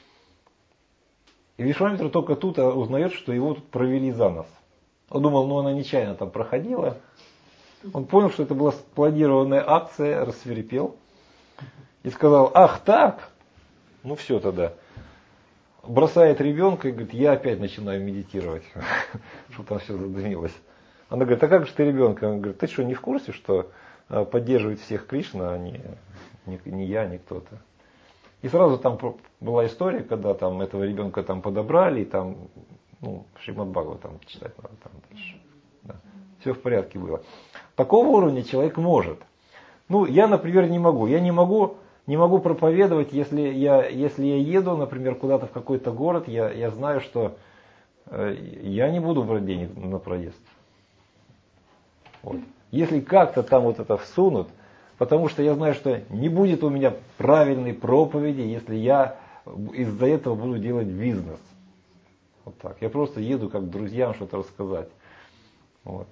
И Вишвамитра только тут узнает, что его тут провели за нос. Он думал, ну она нечаянно там проходила. Он понял, что это была спланированная акция, рассвирепел. И сказал: ах так? Ну все тогда. Бросает ребенка и говорит: я опять начинаю медитировать. Что там все задымилось. Она говорит: а как же ты ребенка? Он говорит: ты что, не в курсе, что поддерживает всех Кришна, а не, не, не я, не кто-то. И сразу там была история, когда там этого ребенка там подобрали, и там, ну, Шримад Бхагаватам читать надо там дальше. Да. Все в порядке было. Такого уровня человек может. Ну, я, например, не могу. Я не могу, не могу проповедовать, если я, если я еду, например, куда-то в какой-то город, я, я знаю, что э, я не буду брать денег на проезд. Вот. Если как-то там вот это всунут, потому что я знаю, что не будет у меня правильной проповеди, если я из-за этого буду делать бизнес. Вот так. Я просто еду как друзьям что-то рассказать. Вот.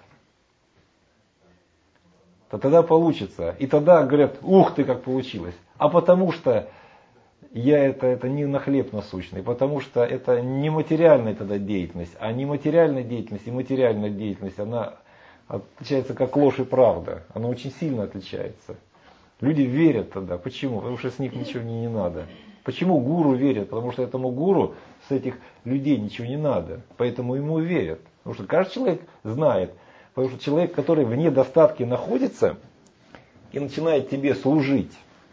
То тогда получится. И тогда говорят: ух ты, как получилось. А потому что я это, это не на хлеб насущный, потому что это не материальная тогда деятельность, а не материальная деятельность и материальная деятельность, она отличается как ложь и правда. Она очень сильно отличается. Люди верят тогда. Почему? Потому что с них ничего не, не надо. Почему гуру верят? Потому что этому гуру с этих людей ничего не надо. Поэтому ему верят. Потому что каждый человек знает. Потому что человек, который в недостатке находится и начинает тебе служить,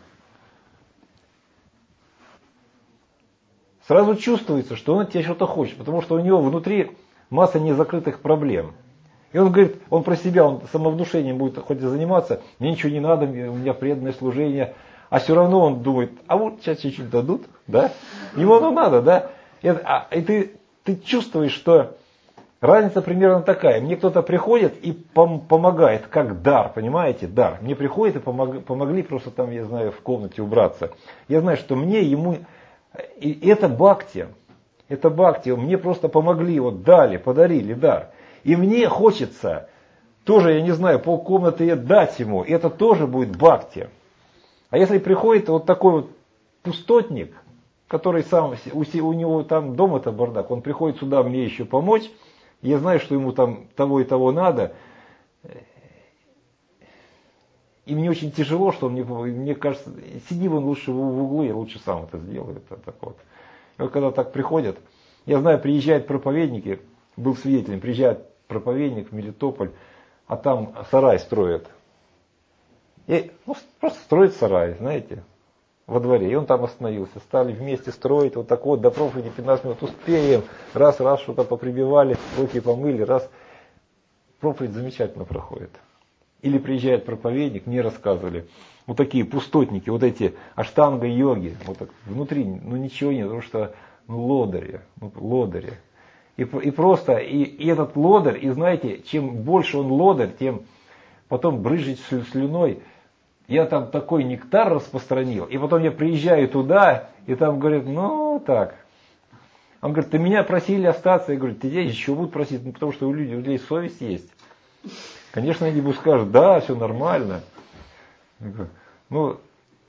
сразу чувствуется, что он от тебя что-то хочет. Потому что у него внутри масса незакрытых проблем. И он говорит, он про себя, он самовнушением будет хоть и заниматься, мне ничего не надо, у меня преданное служение. А все равно он думает: а вот сейчас чуть-чуть дадут, да? Ему оно надо, да? И, а, и ты, ты чувствуешь, что разница примерно такая. Мне кто-то приходит и пом- помогает, как дар, понимаете? Дар. Мне приходит и помог, помогли просто там, я знаю, в комнате убраться. Я знаю, что мне, ему... И это бхакти. Это бхакти. Мне просто помогли, вот дали, подарили дар. И мне хочется тоже, я не знаю, полкомнаты дать ему. И это тоже будет бхакти. А если приходит вот такой вот пустотник, который сам, у, у него там дома-то бардак, он приходит сюда мне еще помочь, я знаю, что ему там того и того надо, И мне очень тяжело, что мне, мне кажется, сиди вон лучше в, в углу, я лучше сам это сделаю. Это, так вот. И вот когда так приходят, я знаю, приезжают проповедники, был свидетелем, приезжает проповедник в Мелитополь, а там сарай строят. И, ну, просто строит сарай, знаете, во дворе. И он там остановился. Стали вместе строить, вот так вот, до проповеди пятнадцать минут успеем. Раз, раз, что-то поприбивали, руки помыли, раз. Проповедь замечательно проходит. Или приезжает проповедник, мне рассказывали, вот такие пустотники, вот эти аштанга-йоги, вот так, внутри, ну ничего нет, потому что ну, лодыри, ну, лодыри. И, и просто, и, и этот лодырь, и знаете, чем больше он лодырь, тем потом брызжет слюной. Я там такой нектар распространил, и потом я приезжаю туда, и там говорят, ну так. Он говорит, ты меня просили остаться, я говорю, тебя еще будут просить, ну, потому что у людей, у людей совесть есть. Конечно, они будут скажут, да, все нормально. Я говорю, ну,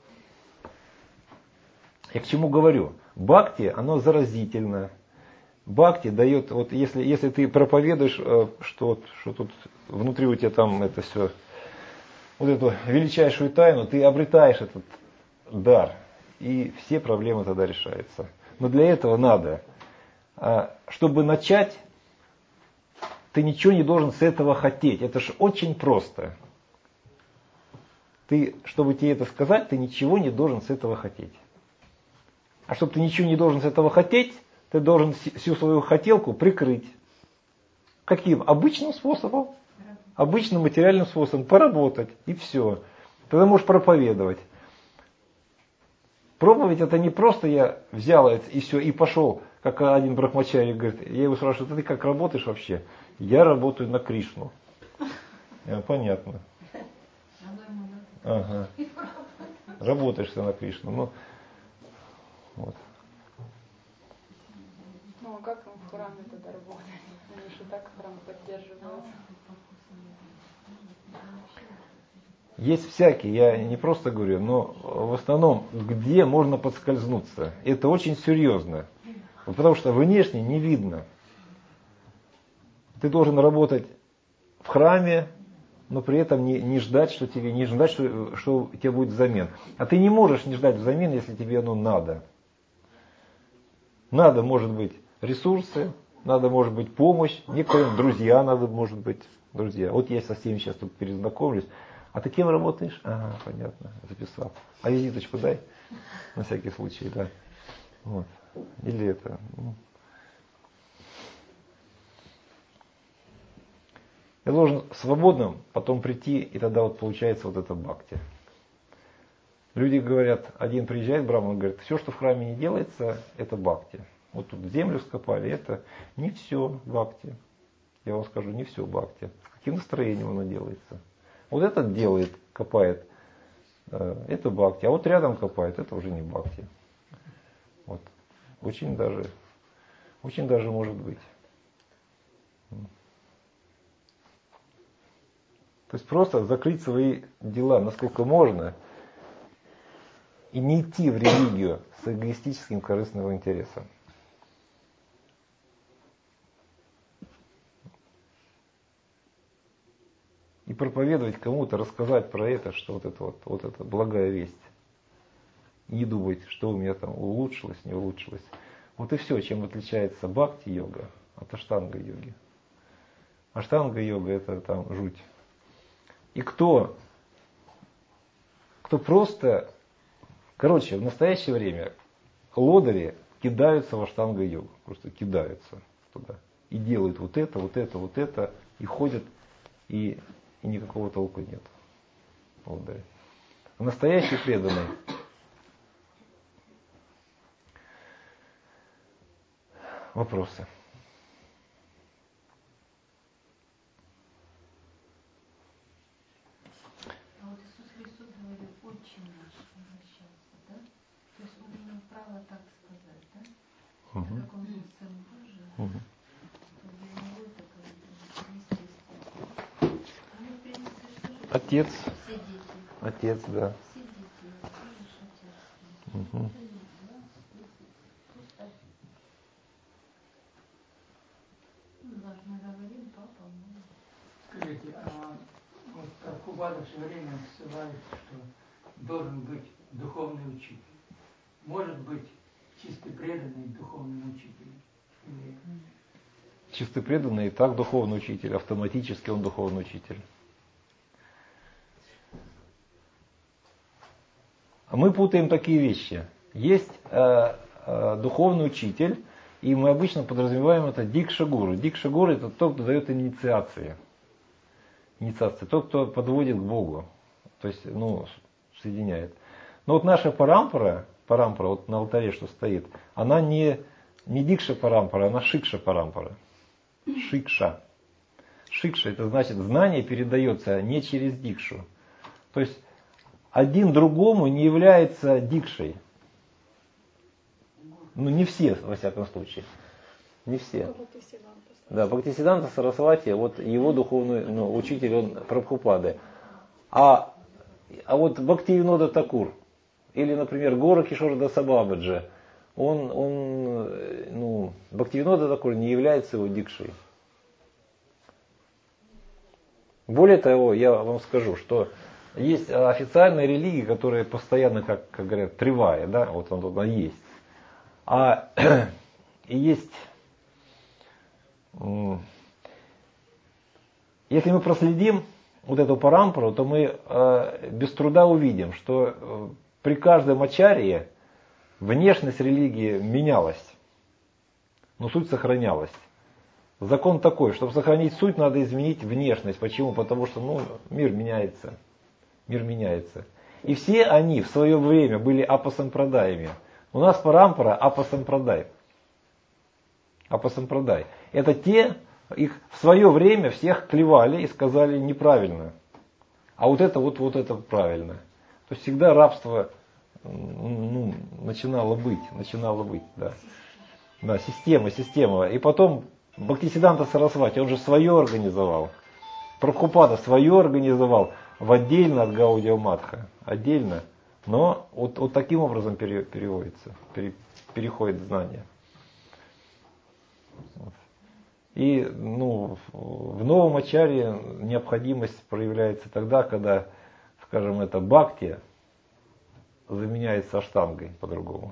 я к чему говорю? Бхакти, оно заразительно. Бхакти дает, вот если, если ты проповедуешь, что, что тут внутри у тебя там это все, вот эту величайшую тайну, ты обретаешь этот дар, и все проблемы тогда решаются. Но для этого надо, чтобы начать, ты ничего не должен с этого хотеть. Это же очень просто. Ты, чтобы тебе это сказать, ты ничего не должен с этого хотеть. А чтобы ты ничего не должен с этого хотеть, ты должен всю свою хотелку прикрыть. Каким? Обычным способом. Обычным материальным способом. Поработать. И все. Тогда можешь проповедовать. Проповедь это не просто я взял это и все, и пошел, как один брахмачари говорит. Я его спрашиваю, ты как работаешь вообще? Я работаю на Кришну. Я, понятно. Ага. Работаешь ты на Кришну. Ну, вот. Ну а как им в храме тогда работать? Они же так храм поддерживают. Есть всякие, я не просто говорю, но в основном, где можно подскользнуться. Это очень серьезно. Потому что внешне не видно. Ты должен работать в храме, но при этом не, не ждать, что тебе, не ждать, что, что у тебя будет взамен. А ты не можешь не ждать взамен, если тебе оно надо. Надо, может быть, ресурсы, надо, может быть, помощь, некоторым друзья надо, может быть, друзья. Вот я со всеми сейчас тут перезнакомлюсь. А ты кем работаешь? Ага, понятно, записал. А визиточку дай, на всякий случай, да. Вот. Или это... Ну. Я должен свободным потом прийти, и тогда вот получается вот это бхакти. Люди говорят, один приезжает, браман, говорит, все, что в храме не делается, это бхакти. Вот тут землю скопали, это не все бхакти. Я вам скажу, не все бхакти. С каким настроением оно делается? Вот этот делает, копает, это бхакти, а вот рядом копает, это уже не бхакти. Вот. Очень даже, очень даже может быть. То есть просто закрыть свои дела насколько можно и не идти в религию с эгоистическим корыстным интересом. И проповедовать кому-то, рассказать про это, что вот это вот, вот это благая весть. И не думать, что у меня там улучшилось, не улучшилось. Вот и все, чем отличается бхакти-йога от аштанга-йоги. Аштанга-йога это там жуть. И кто, кто просто, короче, в настоящее время лодыри кидаются в аштанга-йогу, просто кидаются туда. И делают вот это, вот это, вот это, и ходят, и, и никакого толку нет. Лодыри. А настоящий преданный вопросы. Так сказать, да? Угу. Как он был сын Божий, Угу. то для него это как бы естественно. А мы, в принципе, что же? Отец. Все дети. Отец, да. Все дети. Тоже ж отец. Угу. Ну, даже мы говорим, папа, мама. Скажите, а вот в каком Прабхупада все время ссылает, что должен быть духовный учитель. Может быть чисто преданный духовный учитель. Или... Чисто преданный и так духовный учитель, автоматически он духовный учитель. А мы путаем такие вещи. Есть э, э, духовный учитель, и мы обычно подразумеваем это дикша-гуру. Дикша-гуру это тот, кто дает инициации. Инициации. Тот, кто подводит к Богу. То есть, ну, соединяет. Но вот наша парампара, парампара вот на алтаре, что стоит, она не, не дикша-парампара, она шикша-парампара. Шикша. Шикша это значит знание передается не через дикшу. То есть один другому не является дикшей. Ну не все, во всяком случае. Не все. Да, Бхактисиддханта Сарасвати, вот его духовный ну, учитель, он Прабхупады. А, а вот Бхактивинода Такур, или, например, Гора Кишора Даса Бабаджи, он, он, ну, Бхактивинода Такур не является его дикшей. Более того, я вам скажу, что есть официальные религии, которые постоянно, как, как говорят, тривая, да, вот он туда есть. А и есть, если мы проследим вот эту парампару, то мы э, без труда увидим, что э, при каждом ачарье внешность религии менялась, но суть сохранялась. Закон такой, чтобы сохранить суть, надо изменить внешность. Почему? Потому что ну, мир меняется. Мир меняется. И все они в свое время были апасампрадаями. У нас парампара апасампрадай. Апасампрадай. Это те, их в свое время всех клевали и сказали неправильно. А вот это вот, вот это правильно. То есть всегда рабство ну, начинало быть. Начинало быть, да. Да, система, система. И потом Бхактисиддханта Сарасвати, он же свое организовал. Прабхупада свое организовал в отдельно от Гаудия Матха. Отдельно. Но вот, вот таким образом пере, переводится, пере, переходит знание. Вот. И ну, в новом ачарье необходимость проявляется тогда, когда, скажем, это бхакти заменяется аштангой по-другому.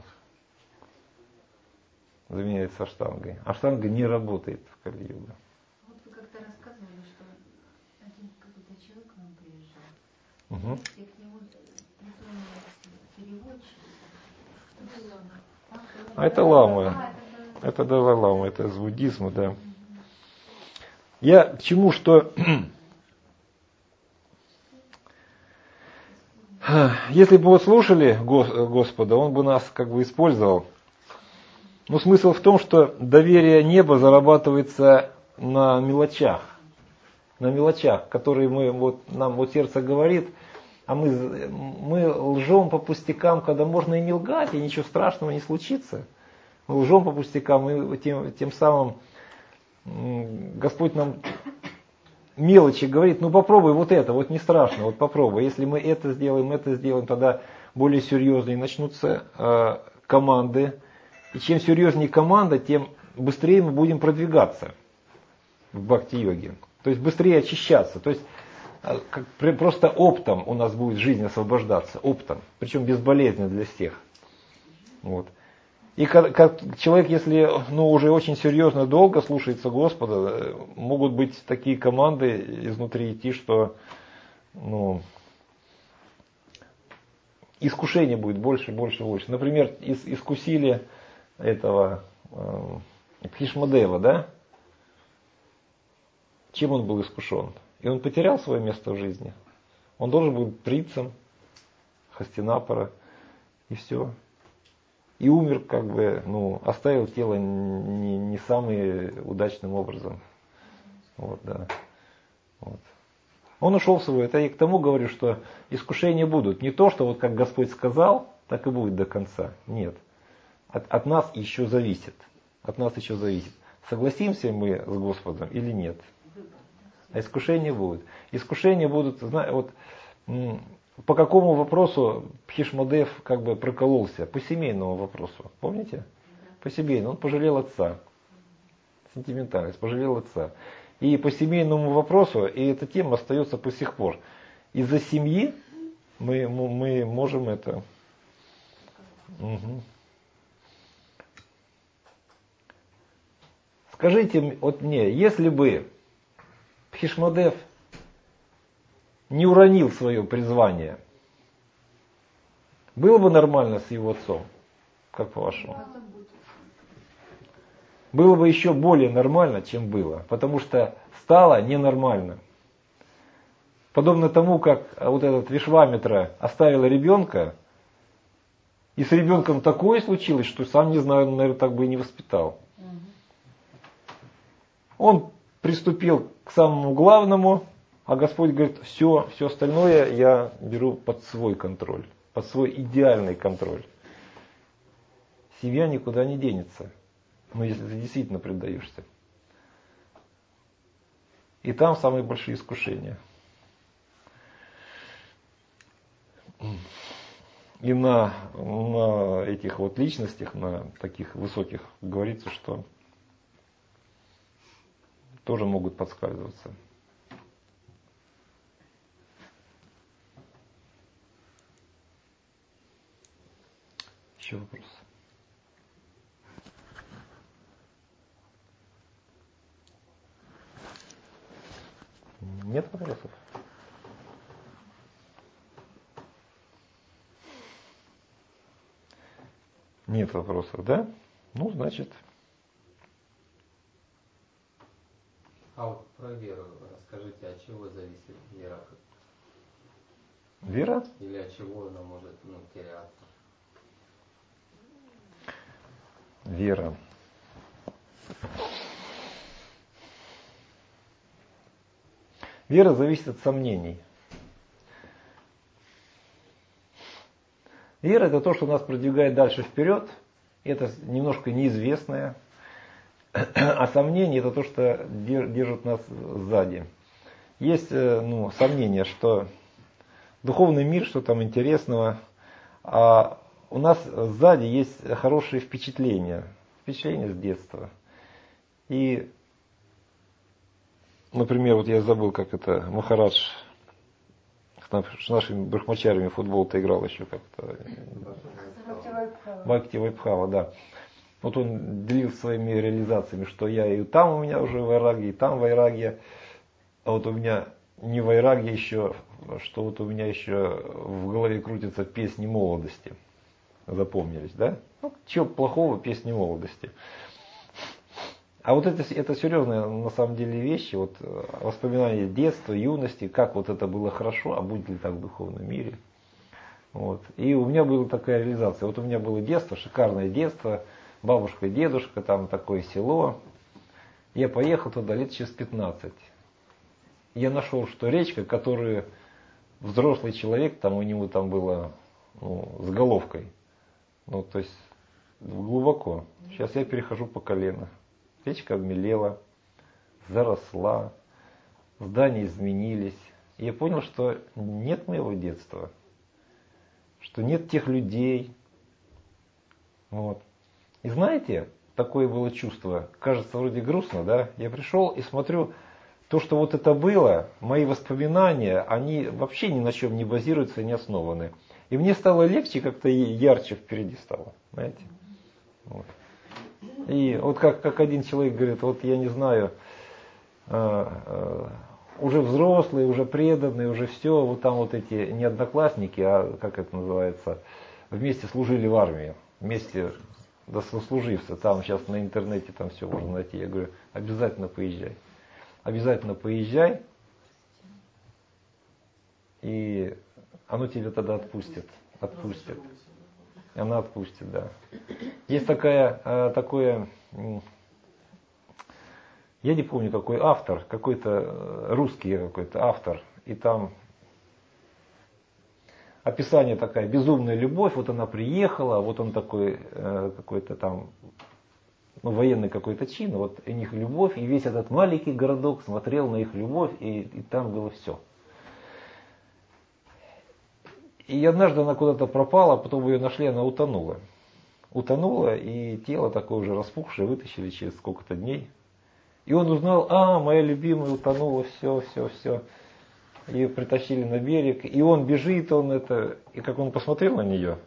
Заменяется аштангой. Аштанга не работает в Кали-юга. Вот вы как-то рассказывали, что один какой-то человек к нам приезжал. Угу. И к нему переводчик. А это лама. Это Далай-лама, это из буддизма, да. Я к чему, что если бы вот слушали Господа, Он бы нас как бы использовал. Но смысл в том, что доверие неба зарабатывается на мелочах. На мелочах, которые мы, вот, нам вот сердце говорит, а мы, мы лжем по пустякам, когда можно и не лгать, и ничего страшного не случится. Мы лжем по пустякам, и тем, тем самым Господь нам мелочи говорит, ну попробуй вот это, вот не страшно, вот попробуй. Если мы это сделаем, это сделаем, тогда более серьезные начнутся э, команды. И чем серьезнее команда, тем быстрее мы будем продвигаться в бхакти-йоге. То есть быстрее очищаться. То есть как, просто оптом у нас будет жизнь освобождаться. Оптом. Причем безболезненно для всех. Вот. И как, как человек, если ну, уже очень серьезно долго слушается Господа, могут быть такие команды изнутри идти, что ну, искушение будет больше, больше, больше. Например, ис, искусили этого э, Бхишмадева, да? Чем он был искушен? И он потерял свое место в жизни. Он должен был быть принцем Хастинапара, и все. И умер, как бы, ну, оставил тело не, не самым удачным образом. Вот, да. Вот. Он ушел в свой. Это я к тому говорю, что искушения будут. Не то, что вот как Господь сказал, так и будет до конца. Нет. От, от нас еще зависит. От нас еще зависит. Согласимся мы с Господом или нет. А искушения будут. Искушения будут, вот, по какому вопросу Бхишмадев как бы прокололся? По семейному вопросу. Помните? По семейному. Он пожалел отца. Сентиментальность. Пожалел отца. И по семейному вопросу, и эта тема остается по сих пор. из-за семьи мы, мы можем это... Угу. Скажите вот мне, если бы Бхишмадев не уронил свое призвание, было бы нормально с его отцом? Как по-вашему? Было бы еще более нормально, чем было, потому что стало ненормально. Подобно тому, как вот этот Вишвамитра оставил ребенка, и с ребенком такое случилось, что сам не знаю, наверное, так бы и не воспитал. Он приступил к самому главному, а Господь говорит, все, все остальное я беру под свой контроль, под свой идеальный контроль. Семья никуда не денется, но если ты действительно предаешься. И там самые большие искушения. И на, на этих вот личностях, на таких высоких, говорится, что тоже могут подскальзываться. Еще вопрос? Нет вопросов? Нет вопросов, да? Ну, значит... А вот про веру расскажите, от чего зависит вера? Вера? Или от чего она может ну, теряться? Вера. Вера зависит от сомнений. Вера — это то, что нас продвигает дальше вперед. Это немножко неизвестное. А сомнение — это то, что держит нас сзади. Есть ну, сомнение, что духовный мир, что там интересного, а у нас сзади есть хорошие впечатления. Впечатления с детства. И, например, вот я забыл, как это Махарадж с нашими брахмачарями футбол-то играл еще как-то. Бхакти Вайбхава, да. Вот он делился своими реализациями, что я и там у меня уже вайрагья, и там вайрагья, а вот у меня не вайрагья еще, что вот у меня еще в голове крутятся песни молодости. Запомнились, да? Ну, чего плохого песни молодости. А вот это, это серьезные на самом деле вещи, вот воспоминания детства, юности, как вот это было хорошо, а будет ли так в духовном мире. Вот. И у меня была такая реализация. Вот у меня было детство, шикарное детство, бабушка и дедушка, там такое село. Я поехал туда лет через пятнадцать. Я нашел, что речка, которую взрослый человек, там у него там было ну, с головкой. Ну, то есть глубоко. Сейчас я перехожу по колено. Речка обмелела, заросла, здания изменились. И я понял, что нет моего детства, что нет тех людей. Вот. И знаете, такое было чувство, кажется вроде грустно, да? Я пришел и смотрю, то, что вот это было, мои воспоминания, они вообще ни на чем не базируются, не основаны. И мне стало легче, как-то ярче впереди стало, знаете. Вот. И вот как, как один человек говорит, вот я не знаю, э, э, уже взрослые, уже преданные, уже все, вот там вот эти не одноклассники, а как это называется, вместе служили в армии, вместе до сослуживца, там сейчас на интернете там все можно найти. Я говорю, обязательно поезжай, обязательно поезжай, и оно тебя тогда отпустит, отпустит. Она отпустит, да. Есть такая, такое, я не помню какой автор, какой-то русский какой-то автор, и там описание такая, безумная любовь, вот она приехала, вот он такой, какой-то там, ну, военный какой-то чин, вот у них любовь, и весь этот маленький городок смотрел на их любовь, и, и там было все. И однажды она куда-то пропала, потом ее нашли, она утонула. Утонула, и тело такое уже распухшее вытащили через сколько-то дней. И он узнал, а, моя любимая утонула, все, все, все. ее притащили на берег, и он бежит, он это, и как он посмотрел на нее,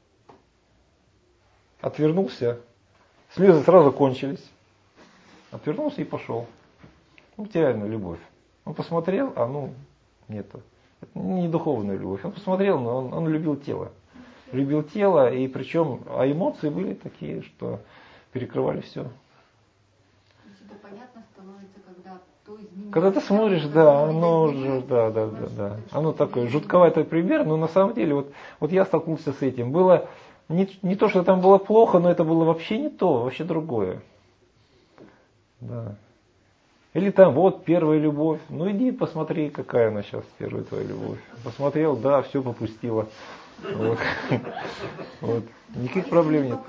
отвернулся, слезы сразу кончились, отвернулся и пошел. Материальная любовь. Он посмотрел, а ну, нету. Это не духовная любовь. Он посмотрел, но он, он любил тело. Любил тело, и причем, а эмоции были такие, что перекрывали все. То есть это понятно становится, когда то изменение. Когда ты смотришь, да, оно уже, да, да, да, да. Оно такое жутковатый пример, но на самом деле, вот, вот я столкнулся с этим. Было не, не то, что там было плохо, но это было вообще не то, вообще другое. Да. Или там, вот, первая любовь. Ну иди посмотри, какая она сейчас, первая твоя любовь. Посмотрел, да, все попустила. Вот. Вот. Никаких проблем нет.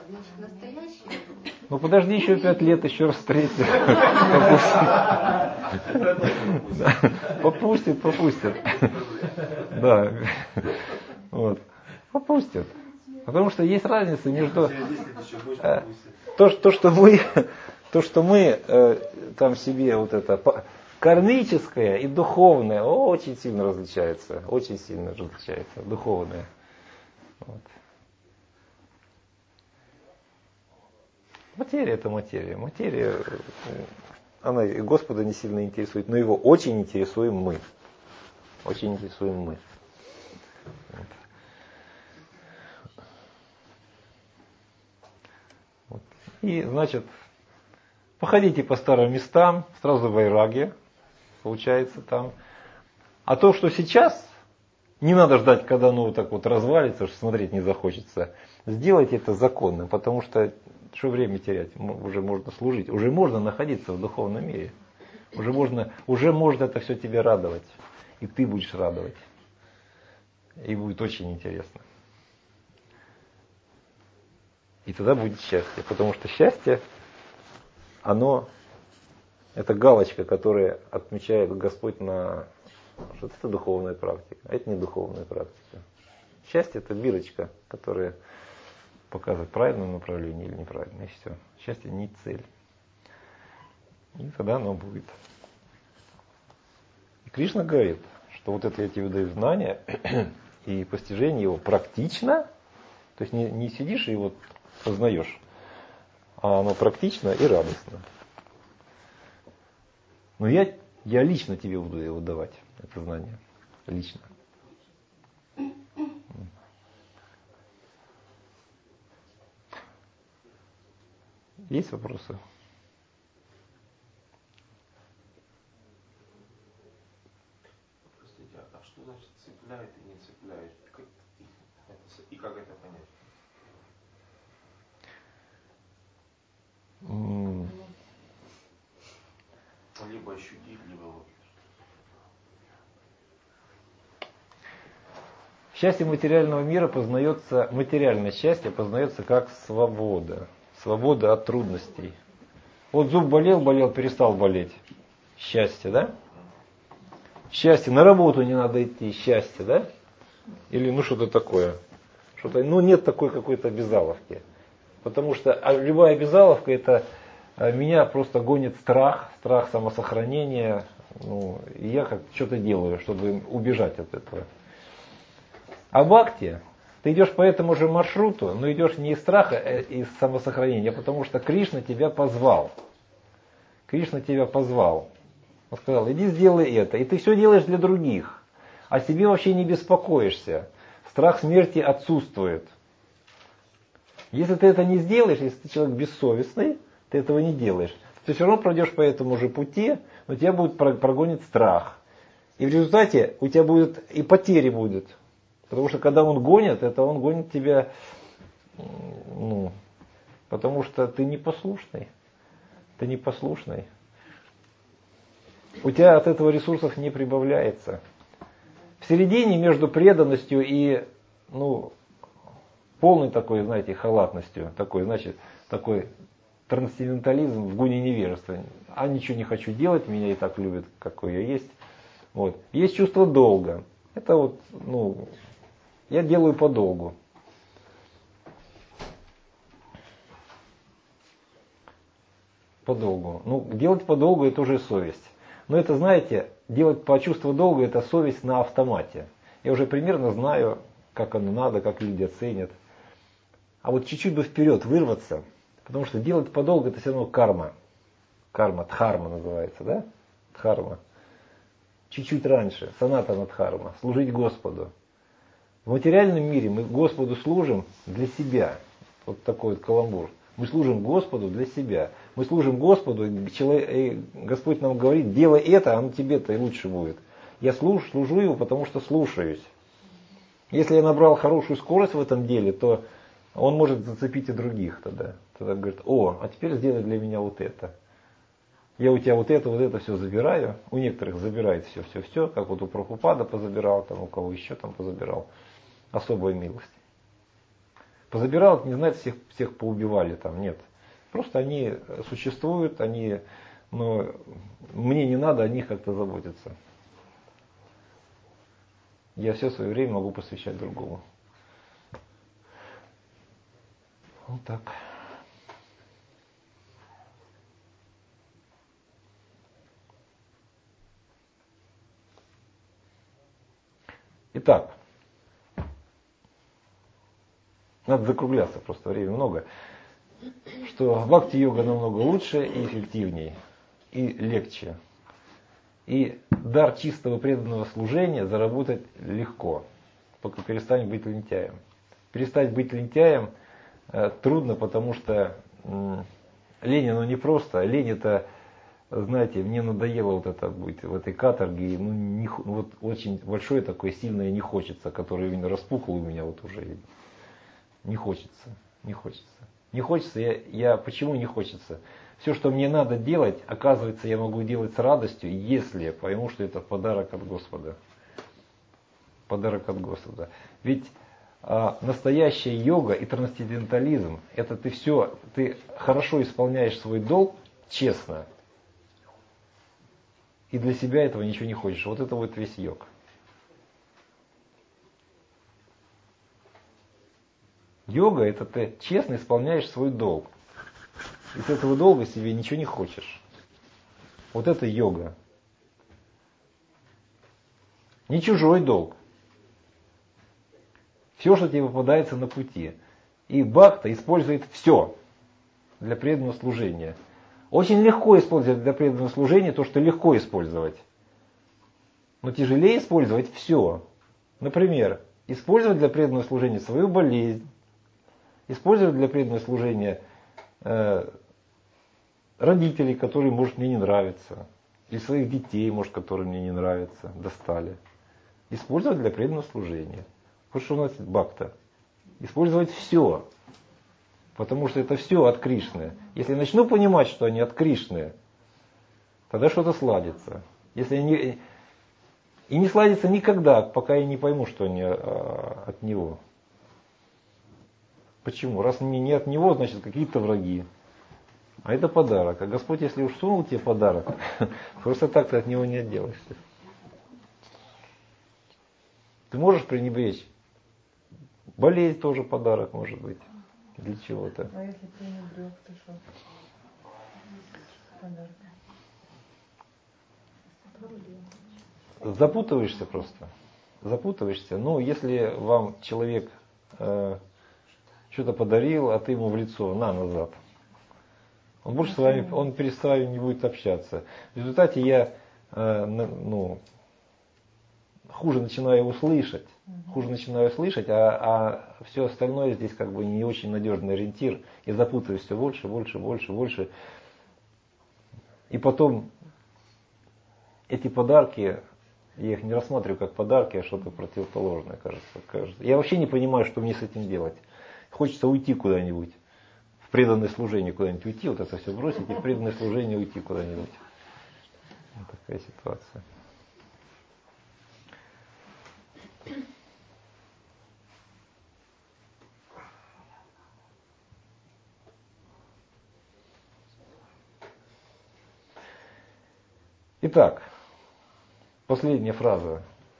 Ну подожди еще пять лет, еще раз встретишь. Попустит, попустит. Да. Вот. Попустит. Потому что есть разница между то, что, то, что мы, то, что мы э, там себе вот это кармическое и духовное очень сильно различается, очень сильно различается духовное. Вот. Материя это материя, материя, она Господа не сильно интересует, но его очень интересуем мы, очень интересуем мы. Вот. Вот. И значит, походите по старым местам, сразу в вайраге, получается там. А то, что сейчас, не надо ждать, когда оно вот так вот развалится, что смотреть не захочется. Сделайте это законно, потому что что время терять? Уже можно служить, уже можно находиться в духовном мире. Уже можно, уже может это все тебя радовать. И ты будешь радовать. И будет очень интересно. И тогда будет счастье. Потому что счастье, оно, это галочка, которая отмечает Господь на, что это духовная практика, а это не духовная практика. Счастье это бирочка, которая показывает правильное направление или неправильное. И все. Счастье не цель. И тогда оно будет. И Кришна говорит, что вот это я тебе даю знания, и постижение его практично, то есть не, не сидишь и вот познаешь, а оно практично и радостно. Но я, я лично тебе буду его давать, это знание. Лично. Есть вопросы? Простите, а что значит цепляет и не цепляет? Как, это, и как это понять? Mm. Либо ощутить, либо вот. Счастье материального мира познается, материальное счастье познается как свобода. Свобода от трудностей. Вот зуб болел, болел, перестал болеть. Счастье, да? Счастье, на работу не надо идти, счастье, да? Или ну что-то такое. Что-то, ну нет такой какой-то обязаловки. Потому что а любая обязаловка это а, меня просто гонит страх, страх самосохранения. Ну, и я как что-то делаю, чтобы убежать от этого. А бхакти, ты идешь по этому же маршруту, но идешь не из страха, а из самосохранения, потому что Кришна тебя позвал. Кришна тебя позвал. Он сказал, иди сделай это. И ты все делаешь для других. О себе вообще не беспокоишься. Страх смерти отсутствует. Если ты это не сделаешь, если ты человек бессовестный, ты этого не делаешь. Ты все равно пройдешь по этому же пути, но тебя будет прогонит страх. И в результате у тебя будет и потери будут. Потому что когда он гонит, это он гонит тебя, ну, потому что ты непослушный. Ты непослушный. У тебя от этого ресурсов не прибавляется. В середине между преданностью и, ну, полной такой, знаете, халатностью, такой, значит, такой трансцендентализм в гуне невежества. А ничего не хочу делать, меня и так любят, какой я есть. Вот. Есть чувство долга. Это вот, ну, я делаю по долгу. По долгу. Ну, делать по долгу это уже совесть. Но это, знаете, делать по чувству долга, это совесть на автомате. Я уже примерно знаю, как оно надо, как люди оценят. А вот чуть-чуть бы вперед вырваться, потому что делать подолгу это все равно карма. Карма, дхарма называется, да? Дхарма. Чуть-чуть раньше, санатана дхарма, служить Господу. В материальном мире мы Господу служим для себя. Вот такой вот каламбур. Мы служим Господу для себя. Мы служим Господу, и Господь нам говорит, делай это, оно тебе-то и лучше будет. Я служу, служу Его, потому что слушаюсь. Если я набрал хорошую скорость в этом деле, то Он может зацепить и других тогда. Тогда говорит, о, а теперь сделай для меня вот это. Я у тебя вот это, вот это все забираю. У некоторых забирает все, все, все, как вот у Прабхупада позабирал, там у кого еще там позабирал. Особая милость. Позабирал, это не значит, всех, всех поубивали там, нет. Просто они существуют, они, но мне не надо о них как-то заботиться. Я все свое время могу посвящать другому. Вот так. Итак, надо закругляться, просто времени много, что бхакти-йога намного лучше и эффективнее, и легче. И дар чистого преданного служения заработать легко, пока перестань быть лентяем. Перестать быть лентяем э, трудно, потому что э, лень, оно не просто. Лень это, знаете, мне надоело вот это быть в этой каторге. Ну, не, вот очень большое такое сильное не хочется, которое именно распухло у меня вот уже. Не хочется, не хочется. Не хочется, я, я почему не хочется? Все, что мне надо делать, оказывается, я могу делать с радостью, если я пойму, что это подарок от Господа. Подарок от Господа. Ведь а, настоящая йога и трансцендентализм, это ты все, ты хорошо исполняешь свой долг, честно, и для себя этого ничего не хочешь. Вот это вот весь йог. Йога – это ты честно исполняешь свой долг. И с этого долга себе ничего не хочешь. Вот это йога. Не чужой долг. Все, что тебе попадается на пути. И бхакта использует все для преданного служения. Очень легко использовать для преданного служения то, что легко использовать. Но тяжелее использовать все. Например, использовать для преданного служения свою болезнь. Использовать для преданного служения э, родителей, которые, может, мне не нравятся. Или своих детей, может, которые мне не нравятся, достали. Использовать для преданного служения. Вот что у нас бхакта. Использовать все. Потому что это все от Кришны. Если я начну понимать, что они от Кришны, тогда что-то сладится. Если они... И не сладится никогда, пока я не пойму, что они а, от Него. Почему? Раз мне не от Него, значит какие-то враги. А это подарок. А Господь, если уж сунул тебе подарок, просто так ты от Него не отделаешься. Ты можешь пренебречь. Болезнь тоже подарок может быть. Для чего-то. А если пренебрег, то что? Подарок. Запутываешься просто. Запутываешься. Ну, если вам человек э, что-то подарил, а ты ему в лицо, на, назад. Он больше с вами, он перед вами не будет общаться. В результате я э, ну, хуже начинаю его слышать. Хуже начинаю слышать, а, а все остальное здесь как бы не очень надежный ориентир. И запутываюсь все больше, больше, больше, больше. И потом эти подарки, я их не рассматриваю как подарки, а что-то противоположное, кажется, кажется. Я вообще не понимаю, что мне с этим делать. Хочется уйти куда-нибудь. В преданное служение куда-нибудь уйти, вот это все бросить и в преданное служение уйти куда-нибудь. Вот такая ситуация. Итак, последняя фраза.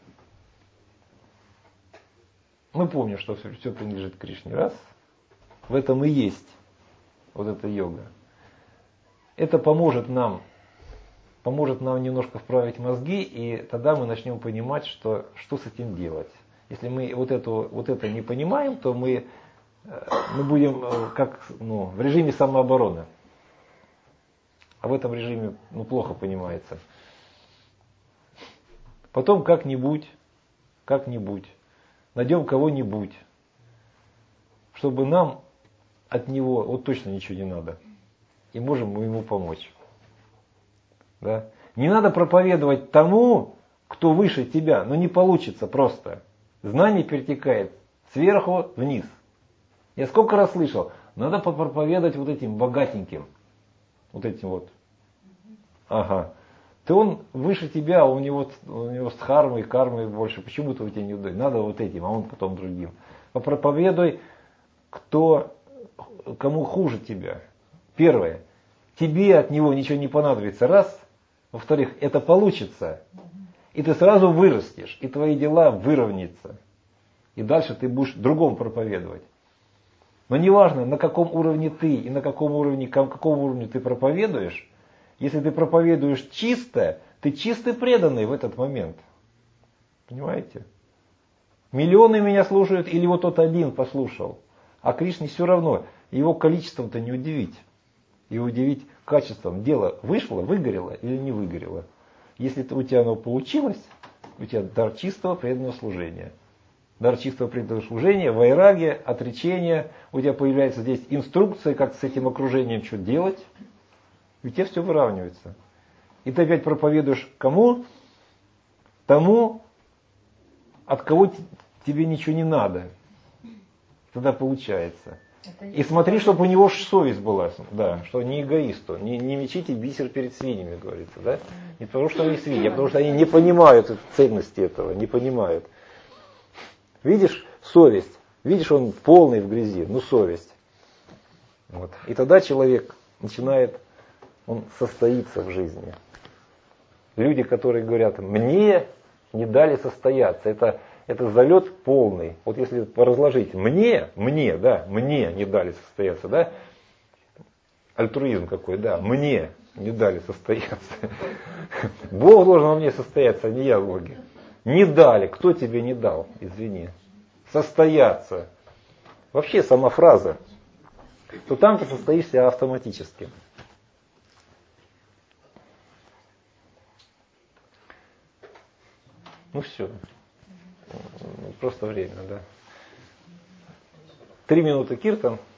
Мы помним, что все, все принадлежит Кришне. Раз. В этом и есть вот эта йога. Это поможет нам поможет нам немножко вправить мозги, и тогда мы начнем понимать, что, что с этим делать. Если мы вот, эту, вот это не понимаем, то мы, мы будем как ну, в режиме самообороны. А в этом режиме ну, плохо понимается. Потом как-нибудь, как-нибудь найдем кого-нибудь, чтобы нам от него вот точно ничего не надо. И можем мы ему помочь. Да? Не надо проповедовать тому, кто выше тебя, но не получится просто. Знание перетекает сверху вниз. Я сколько раз слышал, надо проповедовать вот этим богатеньким. Вот этим вот. Ага. Ты он выше тебя, у него, у него с хармой, кармой больше. Почему-то у тебя не удается. Надо вот этим, а он потом другим. Попроповедуй, кто, кому хуже тебя. Первое. Тебе от него ничего не понадобится. Раз. Во-вторых, это получится. И ты сразу вырастешь. И твои дела выровняются. И дальше ты будешь другому проповедовать. Но неважно, на каком уровне ты и на каком уровне, каком уровне ты проповедуешь. Если ты проповедуешь чисто, ты чисто преданный в этот момент. Понимаете? Миллионы меня слушают, или вот тот один послушал. А Кришне все равно. Его количеством-то не удивить. Его удивить качеством. Дело вышло, выгорело или не выгорело. Если у тебя оно получилось, у тебя дар чистого преданного служения. Дар чистого преданного служения, вайрагия, отречение. У тебя появляется здесь инструкция, как с этим окружением что делать. И у тебя все выравнивается. И ты опять проповедуешь кому? Тому, от кого тебе ничего не надо. Тогда получается. И смотри, чтобы у него совесть была, да, что не эгоисту, не, не мечите бисер перед свиньями, говорится, да? Не потому, что они свиньи, а потому, что они не понимают ценности этого, не понимают. Видишь совесть, видишь, он полный в грязи, ну совесть. Вот. И тогда человек начинает, он состоится в жизни. Люди, которые говорят, мне не дали состояться, это... Это залет полный. Вот если поразложить, мне, мне, да, мне не дали состояться, да, альтруизм какой, да, мне не дали состояться. Бог должен во мне состояться, а не я в Боге. Не дали, кто тебе не дал, извини. Состояться. Вообще сама фраза, то там ты состоишься автоматически. Ну все. Просто время, да. Три минуты киртан.